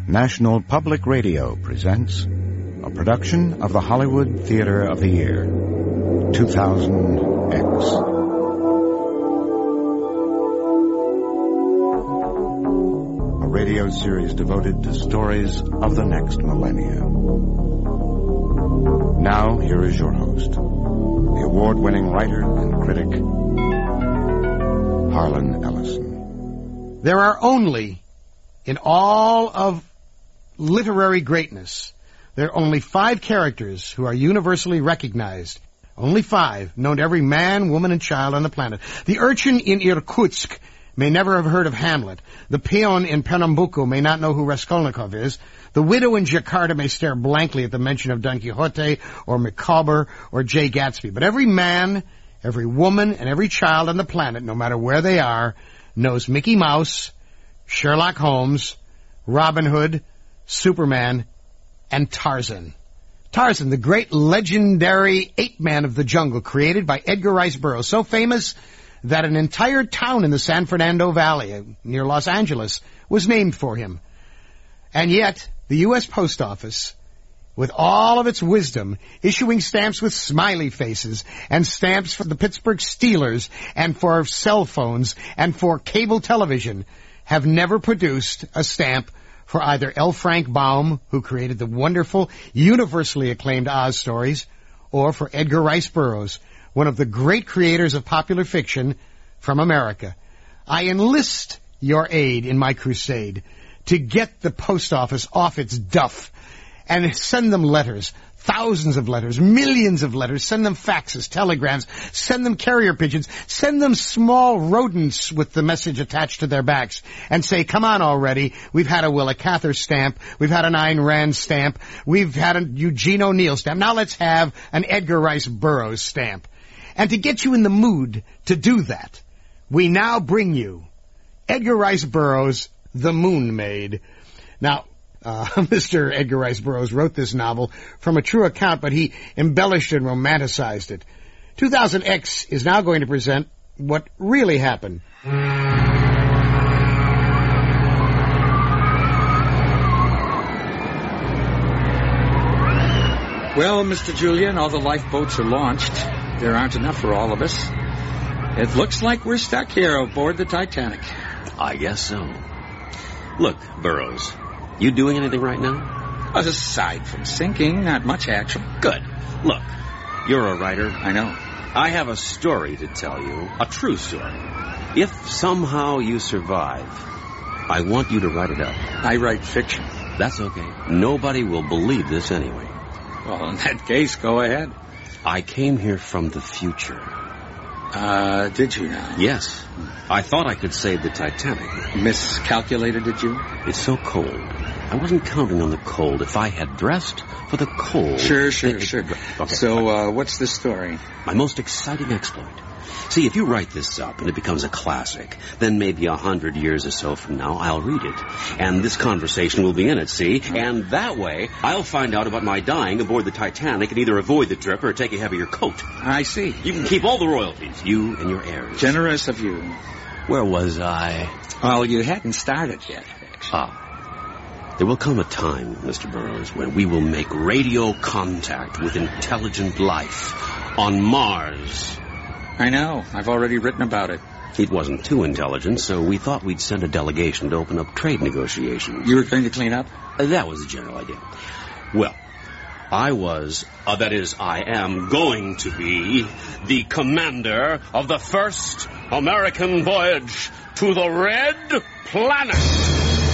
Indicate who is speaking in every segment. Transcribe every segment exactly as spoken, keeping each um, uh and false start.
Speaker 1: National Public Radio presents a production of the Hollywood Theater of the Year, two thousand X. A radio series devoted to stories of the next millennia. Now, here is your host, the award-winning writer and critic, Harlan Ellison.
Speaker 2: There are only, in all of literary greatness, there are only five characters who are universally recognized. Only five, known to every man, woman, and child on the planet. The urchin in Irkutsk may never have heard of Hamlet. The peon in Pernambuco may not know who Raskolnikov is. The widow in Jakarta may stare blankly at the mention of Don Quixote or Micawber or Jay Gatsby. But every man, every woman, and every child on the planet, no matter where they are, knows Mickey Mouse, Sherlock Holmes, Robin Hood, Superman, and Tarzan. Tarzan, the great legendary ape-man of the jungle, created by Edgar Rice Burroughs, so famous that an entire town in the San Fernando Valley near Los Angeles was named for him. And yet, the U S Post Office, with all of its wisdom, issuing stamps with smiley faces and stamps for the Pittsburgh Steelers and for cell phones and for cable television, have never produced a stamp for either L. Frank Baum, who created the wonderful, universally acclaimed Oz stories, or for Edgar Rice Burroughs, one of the great creators of popular fiction from America. I enlist your aid in my crusade to get the post office off its duff and send them letters, thousands of letters, millions of letters, send them faxes, telegrams, send them carrier pigeons, send them small rodents with the message attached to their backs, and say, come on already, we've had a Willa Cather stamp, we've had an Ayn Rand stamp, we've had a Eugene O'Neill stamp, now let's have an Edgar Rice Burroughs stamp. And to get you in the mood to do that, we now bring you Edgar Rice Burroughs' The Moon Maid. Now, Uh, Mister Edgar Rice Burroughs wrote this novel from a true account, but he embellished and romanticized it. two thousand X is now going to present what really happened.
Speaker 3: Well, Mister Julian, all the lifeboats are launched. There aren't enough for all of us. It looks like we're stuck here aboard the Titanic.
Speaker 4: I guess so. Look, Burroughs, you doing anything right now?
Speaker 3: Aside from sinking, not much action.
Speaker 4: Good. Look, you're a writer.
Speaker 3: I know.
Speaker 4: I have a story to tell you, a true story. If somehow you survive, I want you to write it up.
Speaker 3: I write fiction.
Speaker 4: That's okay. Nobody will believe this anyway.
Speaker 3: Well, in that case, go ahead.
Speaker 4: I came here from the future.
Speaker 3: Uh, did you now?
Speaker 4: Yes. I thought I could save the Titanic.
Speaker 3: Miscalculated, did you?
Speaker 4: It's so cold. I wasn't counting on the cold. If I had dressed for the cold...
Speaker 3: Sure, sure,
Speaker 4: it,
Speaker 3: sure.
Speaker 4: Okay.
Speaker 3: So, uh, what's the story?
Speaker 4: My most exciting exploit. See, if you write this up and it becomes a classic, then maybe a hundred years or so from now, I'll read it. And this conversation will be in it, see? And that way, I'll find out about my dying aboard the Titanic and either avoid the trip or take a heavier coat.
Speaker 3: I see.
Speaker 4: You can keep all the royalties, you and your heirs.
Speaker 3: Generous of you.
Speaker 4: Where was I?
Speaker 3: Well, you hadn't started yet, actually.
Speaker 4: Ah. There will come a time, Mister Burroughs, when we will make radio contact with intelligent life on Mars.
Speaker 3: I know. I've already written about it.
Speaker 4: It wasn't too intelligent, so we thought we'd send a delegation to open up trade negotiations.
Speaker 3: You were going to clean up?
Speaker 4: Uh, that was the general idea. Well, I was, uh, that is, I am going to be the commander of the first American voyage to the Red Planet.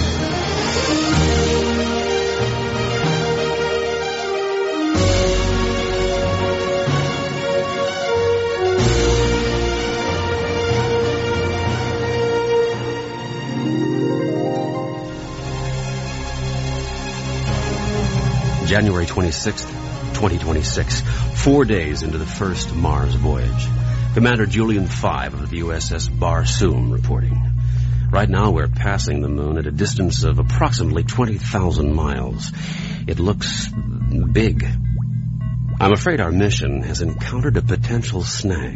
Speaker 4: January twenty-sixth, twenty twenty-six, four days into the first Mars voyage. Commander Julian Five of the U S S Barsoom reporting. Right now we're passing the moon at a distance of approximately twenty thousand miles. It looks big. I'm afraid our mission has encountered a potential snag.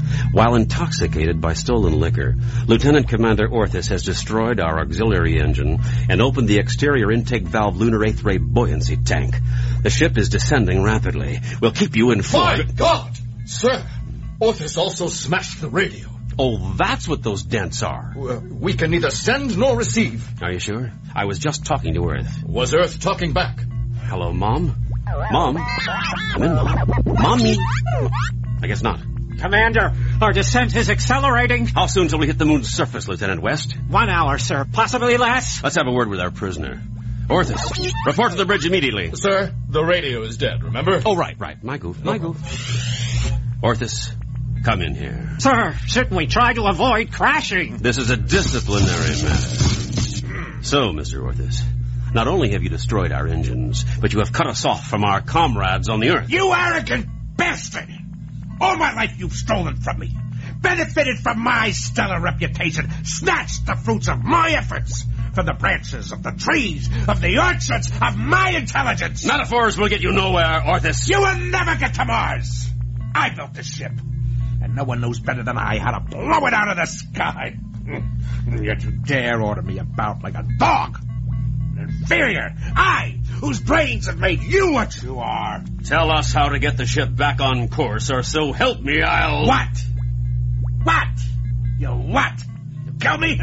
Speaker 4: While intoxicated by stolen liquor, Lieutenant Commander Orthus has destroyed our auxiliary engine and opened the exterior intake valve lunar eighth ray buoyancy tank. The ship is descending rapidly. We'll keep you informed.
Speaker 5: My God! Sir, Orthus also smashed the radio.
Speaker 4: Oh, that's what those dents are.
Speaker 5: Uh, we can neither send nor receive.
Speaker 4: Are you sure? I was just talking to Earth.
Speaker 5: Was Earth talking back?
Speaker 4: Hello, Mom? Mom? Come in, Mom. Mommy? I guess not.
Speaker 6: Commander, our descent is accelerating.
Speaker 4: How soon till we hit the moon's surface, Lieutenant West?
Speaker 6: One hour, sir. Possibly less.
Speaker 4: Let's have a word with our prisoner. Orthus, report to the bridge immediately.
Speaker 5: Sir, the radio is dead, remember?
Speaker 4: Oh, right, right. My goof, my goof. Orthus, come in here.
Speaker 6: Sir, shouldn't we try to avoid crashing?
Speaker 4: This is a disciplinary matter. So, Mister Orthus, not only have you destroyed our engines, but you have cut us off from our comrades on the Earth.
Speaker 7: You arrogant bastard! All my life you've stolen from me, benefited from my stellar reputation, snatched the fruits of my efforts from the branches of the trees, of the orchards, of my intelligence.
Speaker 4: Metaphors will get you nowhere, Orthus.
Speaker 7: You will never get to Mars. I built this ship, and no one knows better than I how to blow it out of the sky. And yet you dare order me about like a dog. Inferior. I, whose brains have made you what you are.
Speaker 4: Tell us how to get the ship back on course, or so help me, I'll...
Speaker 7: What? What? You what? You kill me?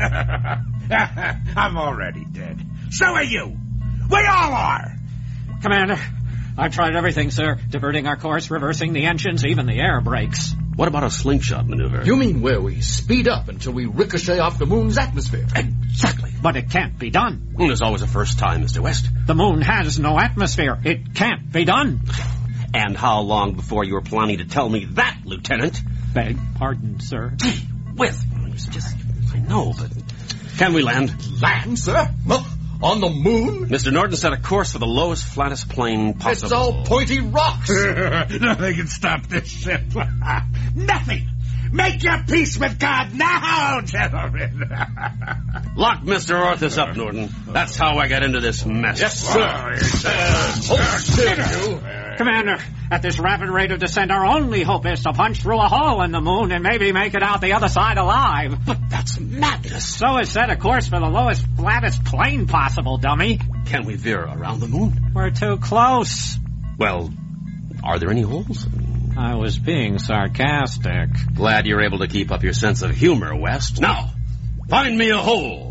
Speaker 7: I'm already dead. So are you. We all are.
Speaker 6: Commander, I've tried everything, sir. Diverting our course, reversing the engines, even the air brakes.
Speaker 4: What about a slingshot maneuver?
Speaker 5: You mean where we speed up until we ricochet off the moon's atmosphere?
Speaker 6: Exactly. But it can't be done.
Speaker 4: Well, there's always a first time, Mister West.
Speaker 6: The moon has no atmosphere. It can't be done.
Speaker 4: And how long before you were planning to tell me that, Lieutenant?
Speaker 6: Beg pardon, sir.
Speaker 4: Gee whiz. Just, I know, but... Can we land?
Speaker 5: Land, sir? Well, on the moon?
Speaker 4: Mister Norton set a course for the lowest, flattest plane possible.
Speaker 5: It's all pointy rocks.
Speaker 7: Nothing can stop this ship. Nothing. Make your peace with God now, gentlemen.
Speaker 4: Lock Mister Orthus up, Norton. That's how I got into this mess.
Speaker 5: Yes, sir. Uh, hold still, you.
Speaker 6: Commander, at this rapid rate of descent, our only hope is to punch through a hole in the moon and maybe make it out the other side alive.
Speaker 4: But that's madness.
Speaker 6: So is set a course for the lowest, flattest plane possible, dummy.
Speaker 4: Can we veer around the moon?
Speaker 6: We're too close.
Speaker 4: Well, are there any holes?
Speaker 6: I was being sarcastic.
Speaker 4: Glad you're able to keep up your sense of humor, West. Now, find me a hole.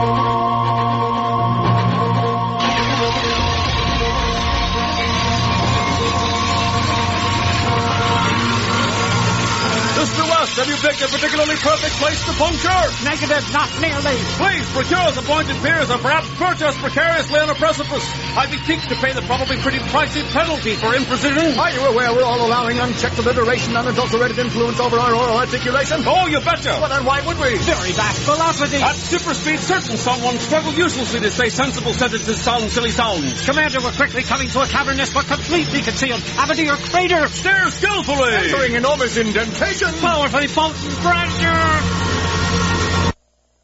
Speaker 8: Mister West, have you picked a particularly perfect place to puncture?
Speaker 6: Negative, not nearly.
Speaker 8: Please procure the pointed piers or perhaps perch us precariously on a precipice. I'd be keen to pay the probably pretty pricey penalty for imprecision.
Speaker 5: Are you aware we're all allowing unchecked alliteration, unadulterated influence over our oral articulation?
Speaker 8: Oh, you betcha.
Speaker 5: Well, then why would we?
Speaker 6: Very vast velocity.
Speaker 8: At super speed, certain someone struggle uselessly to say sensible sentences, sound silly sounds.
Speaker 6: Commander, we're quickly coming to a cavernous but completely concealed cavity or crater.
Speaker 8: Steer skillfully.
Speaker 5: Entering enormous indentation.
Speaker 6: Powerfully potent pressure.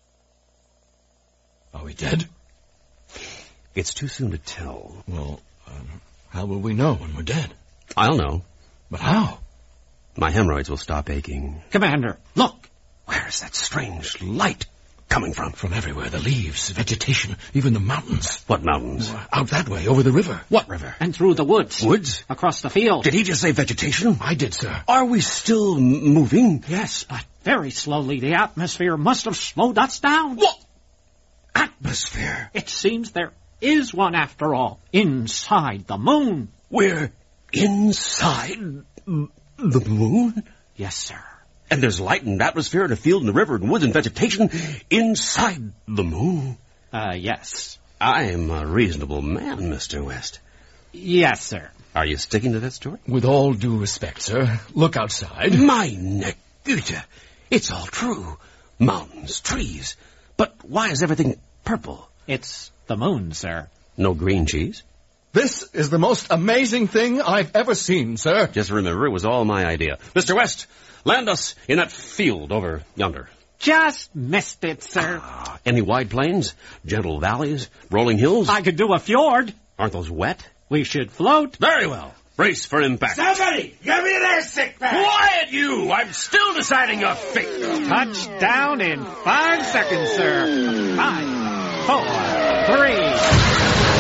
Speaker 5: Are we dead?
Speaker 4: It's too soon to tell.
Speaker 5: Well, um, how will we know when we're dead?
Speaker 4: I'll know.
Speaker 5: But how?
Speaker 4: My hemorrhoids will stop aching.
Speaker 6: Commander, look.
Speaker 4: Where's that strange light coming from?
Speaker 5: From everywhere. The leaves, vegetation, even the mountains.
Speaker 4: What mountains?
Speaker 5: Out that way, over the river.
Speaker 4: What river?
Speaker 6: And through the woods.
Speaker 4: Woods?
Speaker 6: Across the field.
Speaker 4: Did he just say vegetation?
Speaker 5: I did, sir.
Speaker 4: Are we still m- moving?
Speaker 6: Yes, but very slowly. The atmosphere must have slowed us down.
Speaker 4: What? Atmosphere?
Speaker 6: It seems there is one after all, inside the moon.
Speaker 4: We're inside the moon?
Speaker 6: Yes, sir.
Speaker 4: And there's light and atmosphere and a field and a river and woods and vegetation inside the moon?
Speaker 6: Uh, yes.
Speaker 4: I'm a reasonable man, Mister West.
Speaker 6: Yes, sir.
Speaker 4: Are you sticking to that story?
Speaker 5: With all due respect, sir, look outside.
Speaker 4: My Negutta, it's all true. Mountains, trees. But why is everything purple?
Speaker 6: It's the moon, sir.
Speaker 4: No green cheese?
Speaker 5: This is the most amazing thing I've ever seen, sir.
Speaker 4: Just remember, it was all my idea. Mister West, land us in that field over yonder.
Speaker 6: Just missed it, sir.
Speaker 4: Ah, any wide plains, gentle valleys, rolling hills?
Speaker 6: I could do a fjord.
Speaker 4: Aren't those wet?
Speaker 6: We should float.
Speaker 4: Very well. Brace for impact.
Speaker 7: Somebody, give me their sick bag.
Speaker 4: Quiet, you! I'm still deciding your fate.
Speaker 6: Touchdown in five seconds, sir. Five, four, three.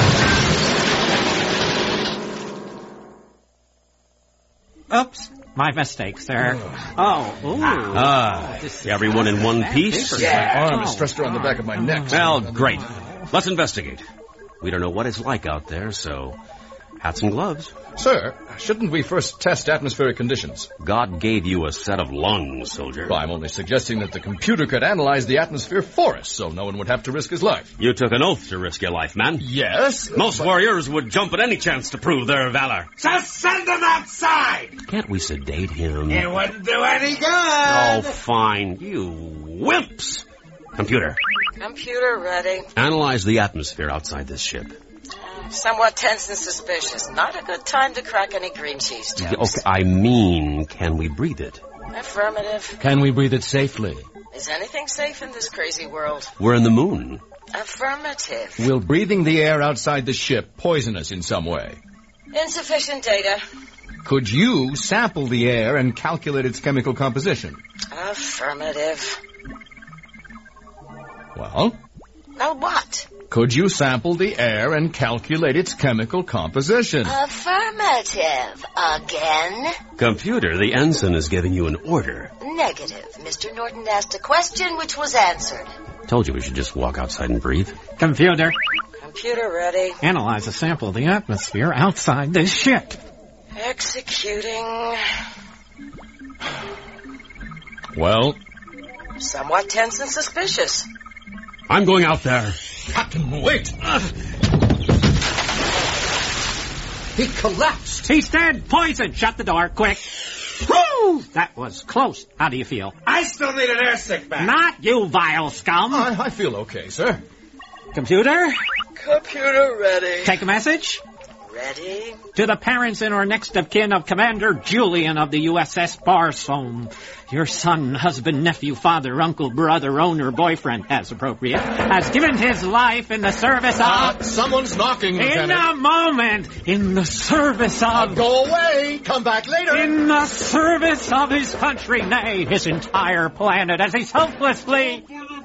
Speaker 6: Oops, my mistake, sir. Oh, ooh.
Speaker 4: Ah, everyone in one piece?
Speaker 5: My arm is stretched around the back of my neck.
Speaker 4: Well, great. Let's investigate. We don't know what it's like out there, so hats and gloves.
Speaker 5: Sir, shouldn't we first test atmospheric conditions?
Speaker 4: God gave you a set of lungs, soldier.
Speaker 5: Well, I'm only suggesting that the computer could analyze the atmosphere for us, so no one would have to risk his life.
Speaker 4: You took an oath to risk your life, man.
Speaker 5: Yes?
Speaker 4: Most warriors would jump at any chance to prove their valor.
Speaker 7: Just send them outside.
Speaker 4: Can't we sedate him?
Speaker 7: It wouldn't do any good.
Speaker 4: Oh, fine. You wimps. Computer.
Speaker 9: Computer ready.
Speaker 4: Analyze the atmosphere outside this ship.
Speaker 9: Somewhat tense and suspicious. Not a good time to crack any green cheese jokes.
Speaker 4: Okay, I mean, can we breathe it?
Speaker 9: Affirmative.
Speaker 10: Can we breathe it safely?
Speaker 9: Is anything safe in this crazy world?
Speaker 4: We're in the moon.
Speaker 9: Affirmative.
Speaker 5: Will breathing the air outside the ship poison us in some way?
Speaker 9: Insufficient data.
Speaker 5: Could you sample the air and calculate its chemical composition?
Speaker 9: Affirmative.
Speaker 5: Well?
Speaker 9: Well, what?
Speaker 5: Could you sample the air and calculate its chemical composition?
Speaker 9: Affirmative. Again?
Speaker 4: Computer, the ensign is giving you an order.
Speaker 9: Negative. Mister Norton asked a question which was answered.
Speaker 4: Told you we should just walk outside and breathe.
Speaker 6: Computer,
Speaker 9: Computer ready.
Speaker 6: analyze a sample of the atmosphere outside this ship.
Speaker 9: Executing.
Speaker 5: Well?
Speaker 9: Somewhat tense and suspicious.
Speaker 4: I'm going out there.
Speaker 5: Captain, wait! Uh.
Speaker 6: He collapsed. He's dead. Poison. Shut the door, quick. Woo! That was close. How do you feel?
Speaker 7: I still need an air sick bag.
Speaker 6: Not you, vile scum.
Speaker 5: I, I feel okay, sir.
Speaker 6: Computer?
Speaker 9: Computer ready.
Speaker 6: Take a message.
Speaker 9: Ready.
Speaker 6: To the parents and or next of kin of Commander Julian of the U S S Barsoom. Your son, husband, nephew, father, uncle, brother, owner, boyfriend, as appropriate, has given his life in the service of...
Speaker 5: Uh, someone's knocking, Lieutenant.
Speaker 6: In a moment. In the service of...
Speaker 5: Uh, go away. Come back later.
Speaker 6: In the service of his country, nay, his entire planet, as he selflessly...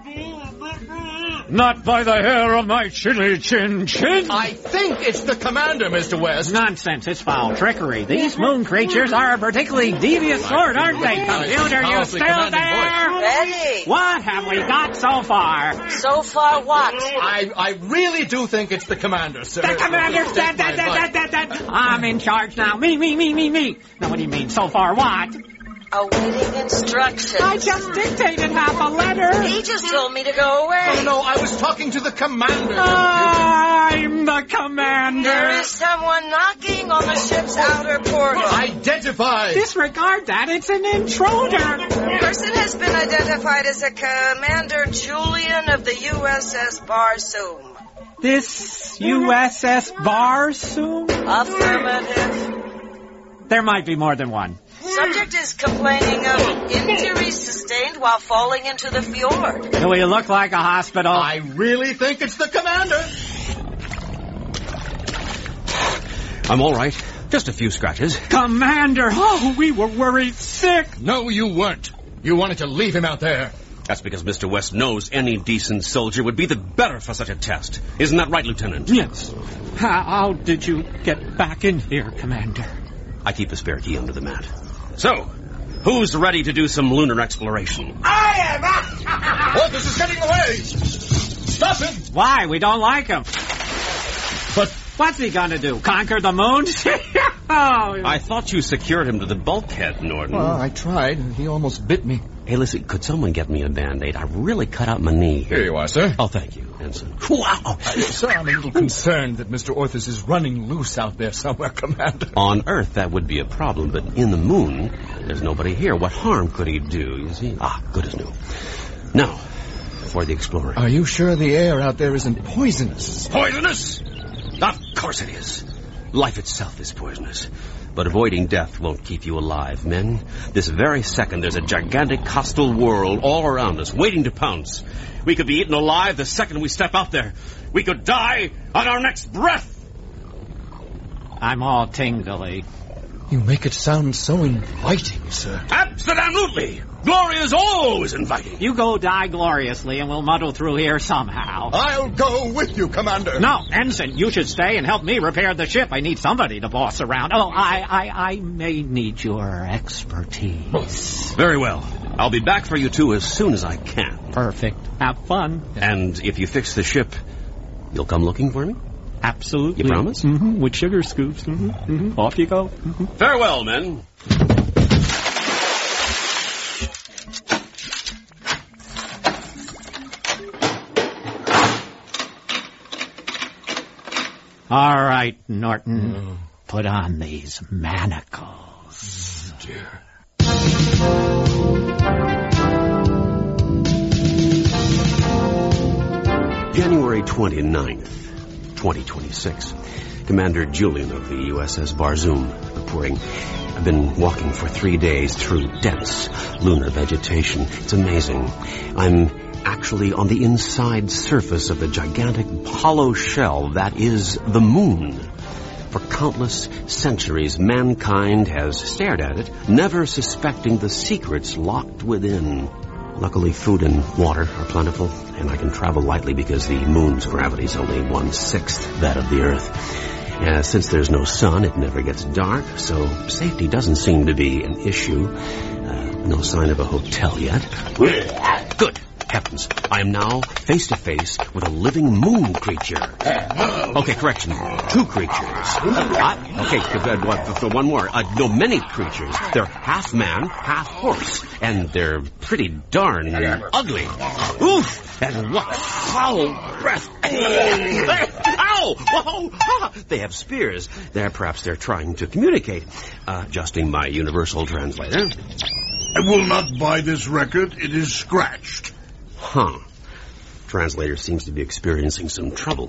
Speaker 6: Not by the hair of my chinny chin chin.
Speaker 5: I think it's the commander, Mister West.
Speaker 6: Nonsense, it's foul trickery. These moon creatures are a particularly devious sort, aren't they? Computer, you still there?
Speaker 9: Ready.
Speaker 6: What have we got so far?
Speaker 9: So far what?
Speaker 5: I I really do think it's the commander, sir.
Speaker 6: The commander's dead, dead, dead, dead, dead, dead. I'm in charge now. Me, me, me, me, me. Now, what do you mean, so far what?
Speaker 9: Awaiting instructions.
Speaker 6: I just dictated half a letter.
Speaker 9: He just told me to go away.
Speaker 5: No, no, I was talking to the commander.
Speaker 6: I'm the commander.
Speaker 9: There is someone knocking on the ship's outer portal.
Speaker 5: Identify.
Speaker 6: Disregard that. It's an intruder.
Speaker 9: The person has been identified as a Commander Julian of the U S S Barsoom.
Speaker 6: This U S S Barsoom?
Speaker 9: Affirmative.
Speaker 6: There might be more than one.
Speaker 9: Subject is complaining of injuries sustained while falling into the fjord.
Speaker 6: Do we look like a hospital?
Speaker 5: I really think it's the commander.
Speaker 4: I'm all right. Just a few scratches.
Speaker 6: Commander! Oh, we were worried sick.
Speaker 5: No, you weren't. You wanted to leave him out there.
Speaker 4: That's because Mister West knows any decent soldier would be the better for such a test. Isn't that right, Lieutenant?
Speaker 6: Yes. How, how did you get back in here, Commander?
Speaker 4: I keep the spare key under the mat. So, who's ready to do some lunar exploration?
Speaker 7: I am!
Speaker 5: Oh, this is getting away! Stop him!
Speaker 6: Why? We don't like him.
Speaker 5: But
Speaker 6: what's he gonna do? Conquer the moon? Oh.
Speaker 4: I thought you secured him to the bulkhead, Norton.
Speaker 5: Well, I tried. He almost bit me.
Speaker 4: Hey, listen, could someone get me a Band-Aid? I really cut out my knee.
Speaker 5: Here you are, sir.
Speaker 4: Oh, thank you, Ensign. Wow!
Speaker 5: Uh, sir, I'm a little concerned that Mister Orthus is running loose out there somewhere, Commander.
Speaker 4: On Earth, that would be a problem, but in the moon, there's nobody here. What harm could he do, you see? Ah, good as new. Now, for the explorer.
Speaker 5: Are you sure the air out there isn't poisonous?
Speaker 4: Poisonous? Of course it is. Life itself is poisonous. But avoiding death won't keep you alive, men. This very second, there's a gigantic hostile world all around us, waiting to pounce. We could be eaten alive the second we step out there. We could die on our next breath.
Speaker 6: I'm all tingly.
Speaker 10: You make it sound so inviting, sir.
Speaker 4: Absolutely. Glory is always inviting.
Speaker 6: You go die gloriously, and we'll muddle through here somehow.
Speaker 5: I'll go with you, Commander.
Speaker 6: No, Ensign, you should stay and help me repair the ship. I need somebody to boss around. Oh, I, I, I may need your expertise.
Speaker 4: Very well. I'll be back for you two as soon as I can.
Speaker 6: Perfect. Have fun.
Speaker 4: And if you fix the ship, you'll come looking for me?
Speaker 6: Absolutely.
Speaker 4: You promise?
Speaker 6: Mm-hmm. With sugar scoops. Mm-hmm. Mm-hmm. Off you go. Mm-hmm.
Speaker 4: Farewell, men.
Speaker 6: All right, Norton. Mm. Put on these manacles.
Speaker 10: Oh, dear.
Speaker 4: January twenty-ninth, twenty twenty-six. Commander Julian of the U S S Barzoom reporting. I've been walking for three days through dense lunar vegetation. It's amazing. I'm actually on the inside surface of the gigantic hollow shell that is the moon. For countless centuries, mankind has stared at it, never suspecting the secrets locked within. Luckily, food and water are plentiful, and I can travel lightly because the moon's gravity is only one-sixth that of the Earth. Uh, since there's no sun, it never gets dark, so safety doesn't seem to be an issue. Uh, no sign of a hotel yet. Good heavens, I am now face-to-face with a living moon creature. Okay, correction, two creatures. Uh, okay, uh, for one more. Uh, no, many creatures. They're half man, half horse, and they're pretty darn ugly. Oof! And what foul breath! Ow! Whoa! Ah! They have spears. They're perhaps they're trying to communicate. Uh, adjusting my universal translator.
Speaker 11: I will not buy this record. It is scratched.
Speaker 4: Huh. Translator seems to be experiencing some trouble.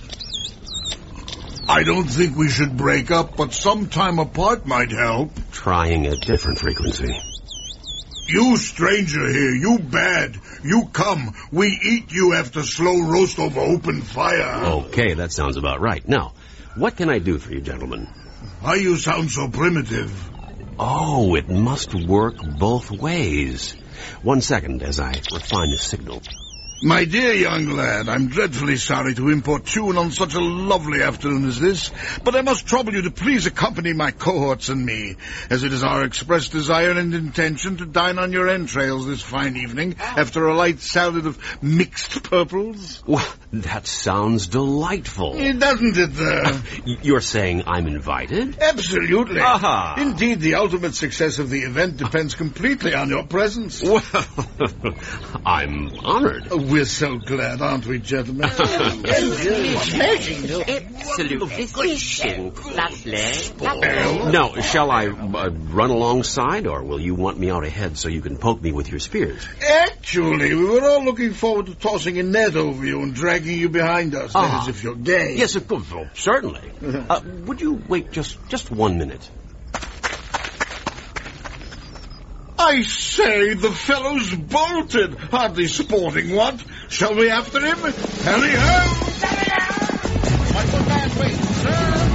Speaker 11: I don't think we should break up, but some time apart might help.
Speaker 4: Trying a different frequency.
Speaker 11: You stranger here, you bad. You come. We eat you after slow roast over open fire.
Speaker 4: Okay, that sounds about right. Now, what can I do for you, gentlemen?
Speaker 11: Why you sound so primitive?
Speaker 4: Oh, it must work both ways. One second as I refine the signal.
Speaker 11: My dear young lad, I'm dreadfully sorry to importune on such a lovely afternoon as this, but I must trouble you to please accompany my cohorts and me, as it is our express desire and intention to dine on your entrails this fine evening after a light salad of mixed purples.
Speaker 4: Well, that sounds delightful.
Speaker 11: Doesn't it, though?
Speaker 4: You're saying I'm invited?
Speaker 11: Absolutely.
Speaker 4: Aha.
Speaker 11: Indeed, the ultimate success of the event depends completely on your presence.
Speaker 4: Well, I'm honored.
Speaker 11: We're so glad, aren't we, gentlemen?
Speaker 4: Absolutely fishing. Lovely. Now, shall I uh, run alongside, or will you want me out ahead so you can poke me with your spears?
Speaker 11: Actually, we were all looking forward to tossing a net over you and dragging you behind us,
Speaker 4: Ah.
Speaker 11: as if you're gay.
Speaker 4: Yes, of course. Oh, certainly. Uh, would you wait just, just one minute?
Speaker 11: I say, the fellow's bolted. Hardly sporting, what? Shall we after him? Tally-ho!
Speaker 5: My good man, wait, sir.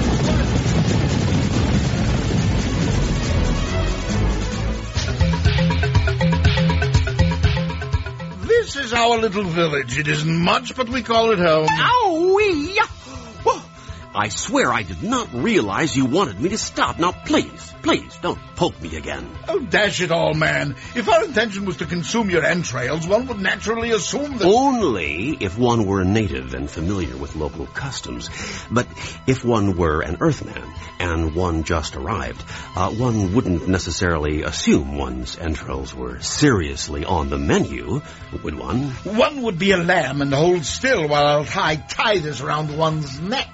Speaker 11: This is our little village. It isn't much, but we call it home.
Speaker 4: Owie! I swear I did not realize you wanted me to stop. Now, please, please, don't poke me again.
Speaker 11: Oh, dash it all, man. If our intention was to consume your entrails, one would naturally assume that...
Speaker 4: Only if one were a native and familiar with local customs. But if one were an Earthman and one just arrived, uh, one wouldn't necessarily assume one's entrails were seriously on the menu, would one?
Speaker 11: One would be a lamb and hold still while I'll tie, tie this around one's neck.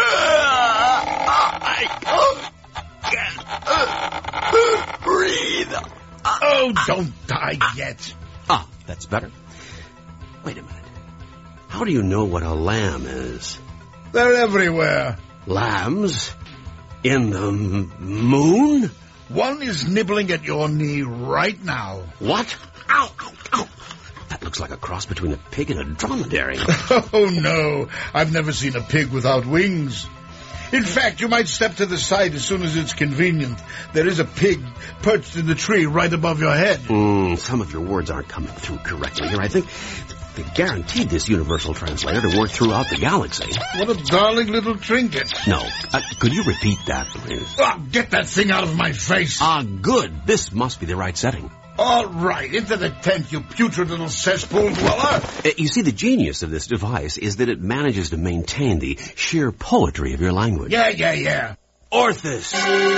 Speaker 4: Breathe.
Speaker 11: Oh, don't die yet.
Speaker 4: Ah, that's better. Wait a minute. How do you know what a lamb is?
Speaker 11: They're everywhere.
Speaker 4: Lambs? In the m- moon?
Speaker 11: One is nibbling at your knee right now.
Speaker 4: What? Ow, ow, ow. That looks like a cross between a pig and a dromedary.
Speaker 11: Oh, no. I've never seen a pig without wings. In fact, you might step to the side as soon as it's convenient. There is a pig perched in the tree right above your head.
Speaker 4: Mm, some of your words aren't coming through correctly here. I think they guaranteed this universal translator to work throughout the galaxy.
Speaker 11: What a darling little trinket.
Speaker 4: No. Uh, could you repeat that, please?
Speaker 11: Oh, get that thing out of my face.
Speaker 4: Ah, good. This must be the right setting.
Speaker 11: All right, into the tent, you putrid little cesspool dweller.
Speaker 4: Uh, you see, the genius of this device is that it manages to maintain the sheer poetry of your language.
Speaker 11: Yeah, yeah, yeah.
Speaker 4: Orthus!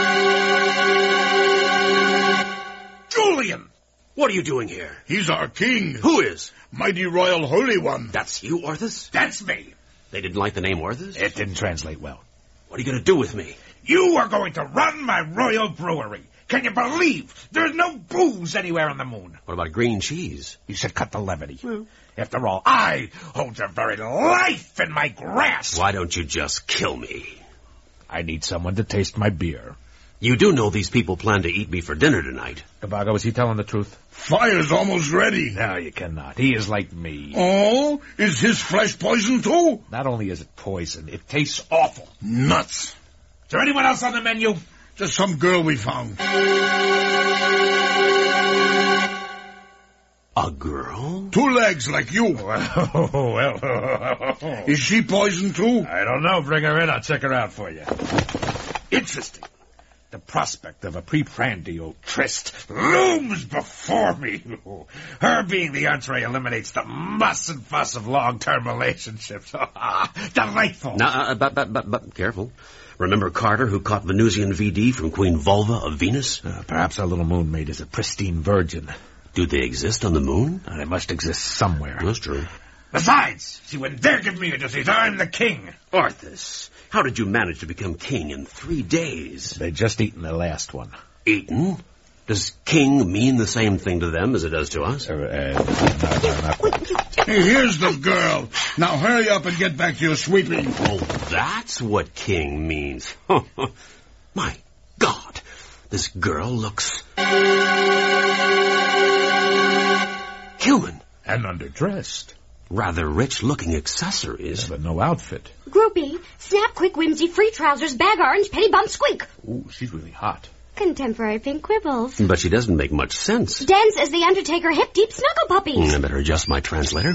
Speaker 7: Julian!
Speaker 4: What are you doing here?
Speaker 11: He's our king.
Speaker 4: Who is?
Speaker 11: Mighty Royal Holy One.
Speaker 4: That's you, Orthus?
Speaker 7: That's me.
Speaker 4: They didn't like the name Orthus?
Speaker 7: It didn't translate well.
Speaker 4: What are you going to do with me?
Speaker 7: You are going to run my royal brewery. Can you believe there's no booze anywhere on the moon?
Speaker 4: What about green cheese?
Speaker 7: You should cut the levity. Well, after all, I hold the very life in my grasp.
Speaker 4: Why don't you just kill me?
Speaker 7: I need someone to taste my beer.
Speaker 4: You do know these people plan to eat me for dinner tonight.
Speaker 7: Gabago, is he telling the truth?
Speaker 11: Fire's almost ready.
Speaker 7: No, you cannot. He is like me.
Speaker 11: Oh? Is his flesh poison too?
Speaker 7: Not only is it poison, it tastes awful.
Speaker 11: Nuts.
Speaker 7: Is there anyone else on the menu?
Speaker 11: Just some girl we found.
Speaker 4: A girl?
Speaker 11: Two legs like you.
Speaker 7: Well, well.
Speaker 11: Is she poisoned too?
Speaker 7: I don't know. Bring her in. I'll check her out for you. Interesting. The prospect of a pre-prandial tryst looms before me. Her being the entree eliminates the muss and fuss of long-term relationships. Delightful.
Speaker 4: Now, uh, but, but, but, but, careful. Remember Carter, who caught Venusian V D from Queen Vulva of Venus?
Speaker 7: Uh, perhaps our little moon maid is a pristine virgin.
Speaker 4: Do they exist on the moon?
Speaker 7: Uh, they must exist somewhere.
Speaker 4: That's true.
Speaker 7: Besides, she wouldn't dare give me a disease. I'm the king.
Speaker 4: Orthus, how did you manage to become king in three days?
Speaker 7: They just eaten the last one.
Speaker 4: Eaten? Does king mean the same thing to them as it does to us?
Speaker 7: Uh, uh, no, no, not
Speaker 11: Hey, here's the girl. Now hurry up and get back to your sweeping.
Speaker 4: Oh, that's what king means. My God, this girl looks human.
Speaker 7: And underdressed.
Speaker 4: Rather rich-looking accessories.
Speaker 7: Yeah, but no outfit.
Speaker 12: Groupie, snap, quick, whimsy, free trousers, bag orange, penny bump, squeak.
Speaker 7: Ooh, she's really hot.
Speaker 12: Contemporary pink quibbles.
Speaker 4: But she doesn't make much sense.
Speaker 12: Dense as the Undertaker, hip, deep snuggle puppies.
Speaker 4: I better adjust my translator.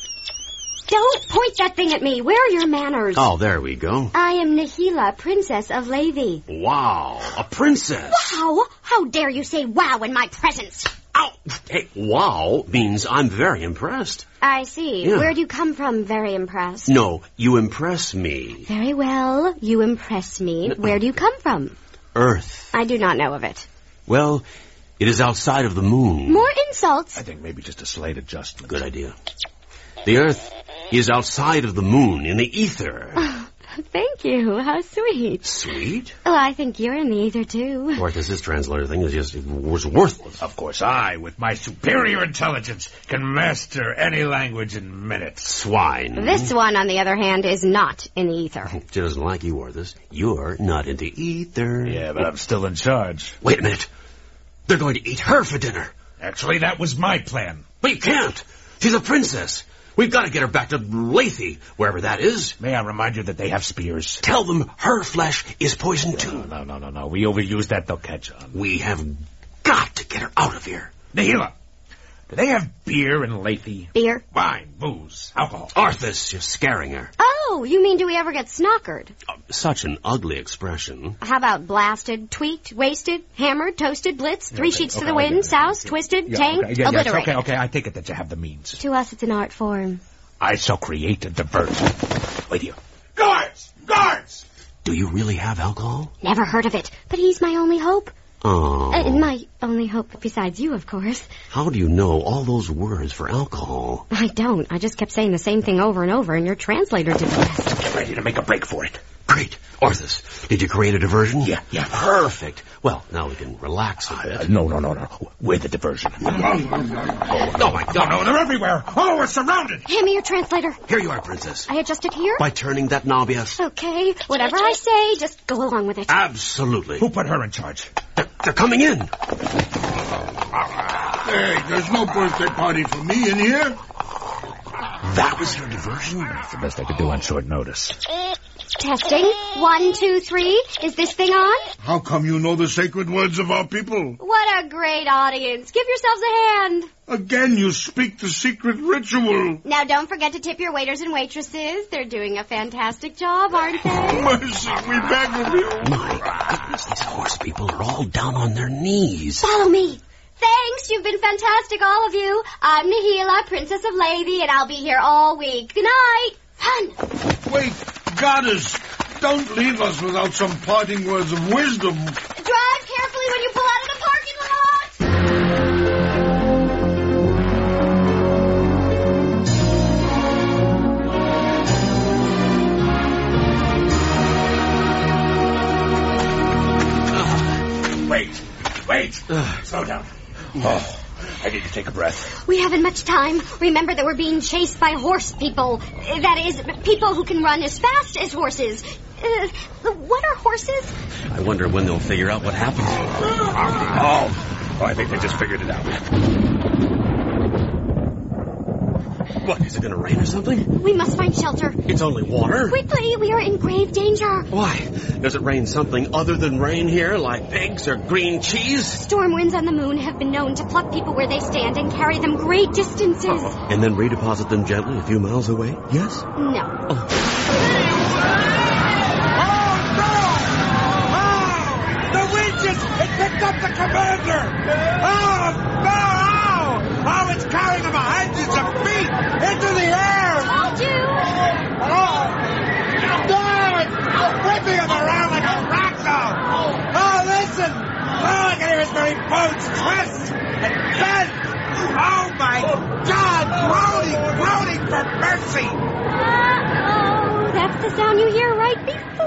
Speaker 12: Don't point that thing at me. Where are your manners?
Speaker 4: Oh, there we go.
Speaker 12: I am Nihila, Princess of Levi.
Speaker 4: Wow, a princess.
Speaker 12: Wow! How dare you say wow in my presence?
Speaker 4: Ow! Hey, wow means I'm very impressed.
Speaker 12: I see.
Speaker 4: Yeah.
Speaker 12: Where do you come from, very impressed?
Speaker 4: No, you impress me.
Speaker 12: Very well. You impress me. Where do you come from?
Speaker 4: Earth.
Speaker 12: I do not know of it.
Speaker 4: Well, it is outside of the moon.
Speaker 12: More insults.
Speaker 7: I think maybe just a slight adjustment.
Speaker 4: Good idea. The Earth is outside of the moon, in the ether.
Speaker 12: Oh, thank you. How sweet.
Speaker 4: Sweet?
Speaker 12: Oh, I think you're in the ether, too.
Speaker 4: Orthus, this translator thing is just, it was worthless.
Speaker 7: Of course, I, with my superior intelligence, can master any language in minutes.
Speaker 4: Swine.
Speaker 12: This one, on the other hand, is not in the ether.
Speaker 4: She doesn't like you, Orthus. You're not in the ether.
Speaker 7: Yeah, but I'm still in charge.
Speaker 4: Wait a minute. They're going to eat her for dinner.
Speaker 7: Actually, that was my plan.
Speaker 4: But you can't. She's a princess. We've got to get her back to Lethe, wherever that is.
Speaker 7: May I remind you that they have spears?
Speaker 4: Tell them her flesh is poison too.
Speaker 7: No, no, no, no, no. We overuse that, they'll catch on.
Speaker 4: We have got to get her out of here.
Speaker 7: Nihila, do they have beer in Lethe?
Speaker 12: Beer?
Speaker 7: Wine, booze, alcohol.
Speaker 4: Arthas, you're scaring her.
Speaker 12: Oh, you mean do we ever get snockered?
Speaker 4: Uh, such an ugly expression.
Speaker 12: How about blasted, tweaked, wasted, hammered, toasted, blitzed, three
Speaker 7: okay,
Speaker 12: sheets
Speaker 7: okay,
Speaker 12: to the wind,
Speaker 7: okay,
Speaker 12: soused,
Speaker 7: okay.
Speaker 12: twisted,
Speaker 7: Yeah,
Speaker 12: tanked,
Speaker 7: okay, yeah,
Speaker 12: obliterated.
Speaker 7: yes, okay, okay, I take it that you have the means.
Speaker 12: To us, it's an art form.
Speaker 7: I shall create a diversion. Wait here. Guards! Guards!
Speaker 4: Do you really have alcohol?
Speaker 12: Never heard of it, but he's my only hope.
Speaker 4: Oh.
Speaker 12: Uh, my only hope besides you, of course.
Speaker 4: How do you know all those words for alcohol?
Speaker 12: I don't. I just kept saying the same thing over and over, and your translator did the rest.
Speaker 7: Get ready to make a break for it.
Speaker 4: Great. Arthas, did you create a diversion?
Speaker 7: Yeah, yeah.
Speaker 4: Perfect. Well, now we can relax a bit.
Speaker 7: Uh, no, no, no, no. We're the diversion.
Speaker 4: Oh, my God.
Speaker 7: No, no, they're everywhere. Oh, we're surrounded.
Speaker 12: Hand me your translator.
Speaker 4: Here you are, Princess.
Speaker 12: I adjust it here?
Speaker 4: By turning that knob, yes.
Speaker 12: Okay. Whatever I say, just go along with it.
Speaker 4: Absolutely.
Speaker 7: Who put her in charge?
Speaker 4: They're, they're coming in.
Speaker 11: Hey, there's no birthday party for me in here.
Speaker 4: That was your diversion?
Speaker 7: That's the best I could do on short notice.
Speaker 12: Testing. One, two, three. Is this thing on?
Speaker 11: How come you know the sacred words of our people?
Speaker 12: What a great audience. Give yourselves a hand.
Speaker 11: Again, you speak the secret ritual.
Speaker 12: Now, don't forget to tip your waiters and waitresses. They're doing a fantastic job, aren't they?
Speaker 11: Mercy, we beg of you.
Speaker 4: My goodness, these horse people are all down on their knees.
Speaker 12: Follow me. Thanks, you've been fantastic, all of you. I'm Nihila, Princess of Lethe, and I'll be here all week. Good night. Run.
Speaker 11: Wait, goddess, don't leave us without some parting words of wisdom.
Speaker 12: Drive carefully when you pull out of the parking lot.
Speaker 7: Uh, wait, wait. Uh, Slow down. Oh. I need to take a breath.
Speaker 12: We haven't much time. Remember that we're being chased by horse people. That is, people who can run as fast as horses. Uh, what are horses?
Speaker 4: I wonder when they'll figure out what happened.
Speaker 7: Oh, oh I think they just figured it out.
Speaker 4: What, is it going to rain or something?
Speaker 12: We must find shelter.
Speaker 4: It's only water.
Speaker 12: Quickly, we are in grave danger.
Speaker 4: Why? Does it rain something other than rain here, like eggs or green cheese?
Speaker 12: Storm winds on the moon have been known to pluck people where they stand and carry them great distances.
Speaker 4: Uh-oh. And then redeposit them gently a few miles away? Yes?
Speaker 12: No.
Speaker 7: Oh. The wind just it picked up the commander! Oh, no! Oh, it's carrying him hundreds of feet into the air!
Speaker 12: Told you!
Speaker 7: Oh, no! It's whipping him around like a ragdoll! Oh, listen! Oh, I can hear his very bones twist and bend! Oh, my God! Groaning, groaning for mercy!
Speaker 12: Uh-oh, that's the sound you hear right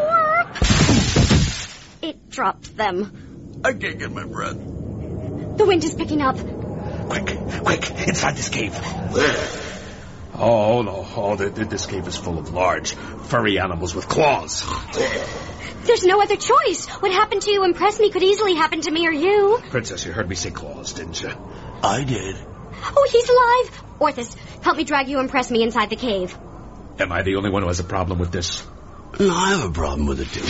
Speaker 12: before. It dropped them.
Speaker 11: I can't get my breath.
Speaker 12: The wind is picking up.
Speaker 7: Quick, quick, inside this cave. Oh, no. Oh, the, the, this cave is full of large, furry animals with claws.
Speaker 12: There's no other choice. What happened to you impressed me could easily happen to me or you.
Speaker 7: Princess, you heard me say claws, didn't you?
Speaker 11: I did.
Speaker 12: Oh, he's alive. Orthus, help me drag you impress me inside the cave.
Speaker 7: Am I the only one who has a problem with this?
Speaker 4: No, I have a problem with it, too.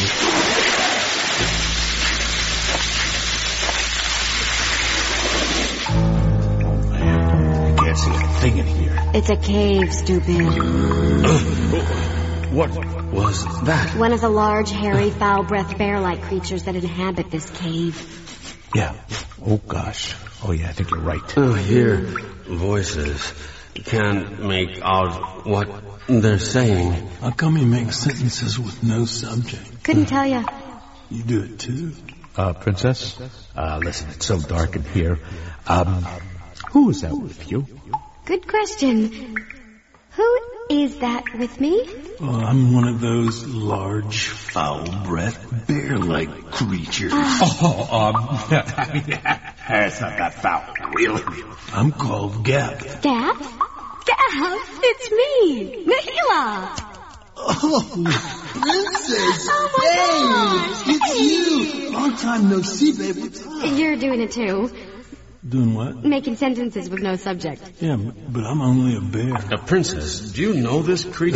Speaker 7: Can't see a thing in here.
Speaker 12: It's a cave, stupid.
Speaker 4: Uh, what was that?
Speaker 12: One of the large, hairy, foul-breathed bear-like creatures that inhabit this cave.
Speaker 7: Yeah. Oh, gosh. Oh, yeah, I think you're right.
Speaker 4: Oh, hear voices. Can't make out what they're saying.
Speaker 10: How come you make sentences with no subject?
Speaker 12: Couldn't tell you.
Speaker 10: You do it, too.
Speaker 7: Uh, Princess? Uh, listen, it's so dark in here. Um... Who is that with you?
Speaker 12: Good question. Who is that with me?
Speaker 10: Oh, I'm one of those large, foul-breathed, bear-like creatures.
Speaker 7: Oh, um, it's not that foul, really.
Speaker 10: I'm called Gap.
Speaker 12: Gap? Gap, it's me, Nihila.
Speaker 10: Oh, Princess!
Speaker 12: Oh, my
Speaker 10: hey,
Speaker 12: gosh!
Speaker 10: It's you! Long time no see, babe. What's up?
Speaker 12: You're doing it, too.
Speaker 10: Doing what?
Speaker 12: Making sentences with no subject.
Speaker 10: Yeah, but I'm only a bear.
Speaker 4: A princess, do you know this creature?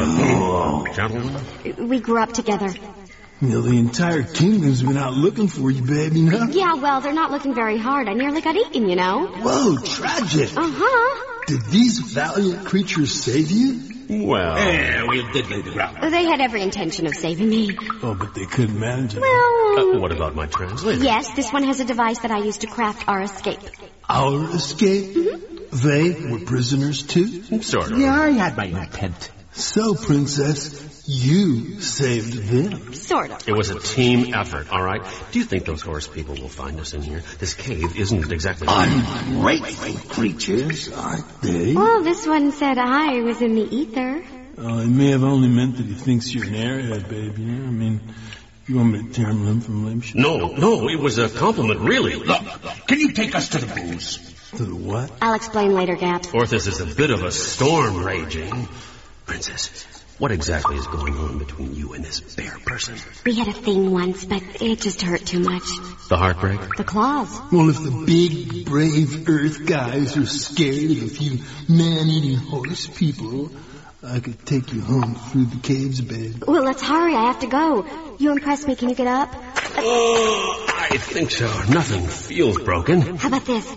Speaker 4: uh, gentlemen?
Speaker 12: We grew up together.
Speaker 10: You know, the entire kingdom's been out looking for you, baby, you know?
Speaker 12: Yeah, well, they're not looking very hard. I nearly got eaten, you know.
Speaker 10: Whoa, tragic.
Speaker 12: Uh-huh.
Speaker 10: Did these valiant creatures save you?
Speaker 4: Well...
Speaker 7: Yeah, we did lay the ground.
Speaker 12: They had every intention of saving me.
Speaker 10: Oh, but they couldn't manage it.
Speaker 12: Well...
Speaker 4: Uh, what about my translator?
Speaker 12: Yes, this one has a device that I used to craft our escape.
Speaker 10: Our escape?
Speaker 12: Mm-hmm.
Speaker 10: They were prisoners, too?
Speaker 4: Sort of.
Speaker 7: Yeah, I had my intent.
Speaker 10: So, Princess, you saved them.
Speaker 12: Sort of.
Speaker 4: It was a team effort, all right? Do you think those horse people will find us in here? This cave isn't exactly...
Speaker 10: Ungrateful creatures, aren't they?
Speaker 12: Well, this one said I was in the ether.
Speaker 10: Oh, it may have only meant that he thinks you're an airhead, babe, you know? I mean, you want me to tear him limb from limb?
Speaker 4: No, no, it was a compliment, really.
Speaker 7: Look, can you take us to the booze?
Speaker 10: To the what?
Speaker 12: I'll explain later, Gap.
Speaker 4: Orthus is a bit of a storm raging. Princess, what exactly is going on between you and this bear person?
Speaker 12: We had a thing once, but it just hurt too much.
Speaker 4: The heartbreak?
Speaker 12: The claws.
Speaker 10: Well, if the big, brave Earth guys are scared of a few man-eating horse people, I could take you home through the caves, babe.
Speaker 12: Well, let's hurry. I have to go. You impressed me. Can you get up?
Speaker 4: Oh, I think so. Nothing feels broken.
Speaker 12: How about this?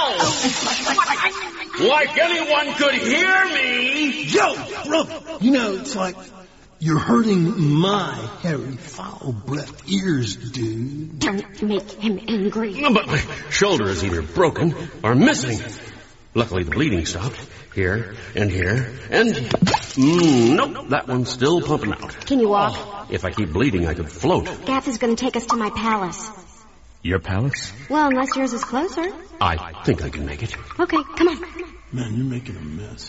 Speaker 8: Ow! Like anyone could hear me!
Speaker 10: Yo, brother! You know, it's like you're hurting my hairy, foul-breathed ears, dude.
Speaker 12: Don't make him angry.
Speaker 4: But my shoulder is either broken or missing. Luckily, the bleeding stopped. Here, and here, and... Mm, nope, that one's still pumping out.
Speaker 12: Can you walk?
Speaker 4: Oh, if I keep bleeding, I could float.
Speaker 12: Gaff is going to take us to my palace.
Speaker 4: Your palace?
Speaker 12: Well, unless yours is closer.
Speaker 4: I think I can make it.
Speaker 12: Okay, come on.
Speaker 10: Man, you're making a mess.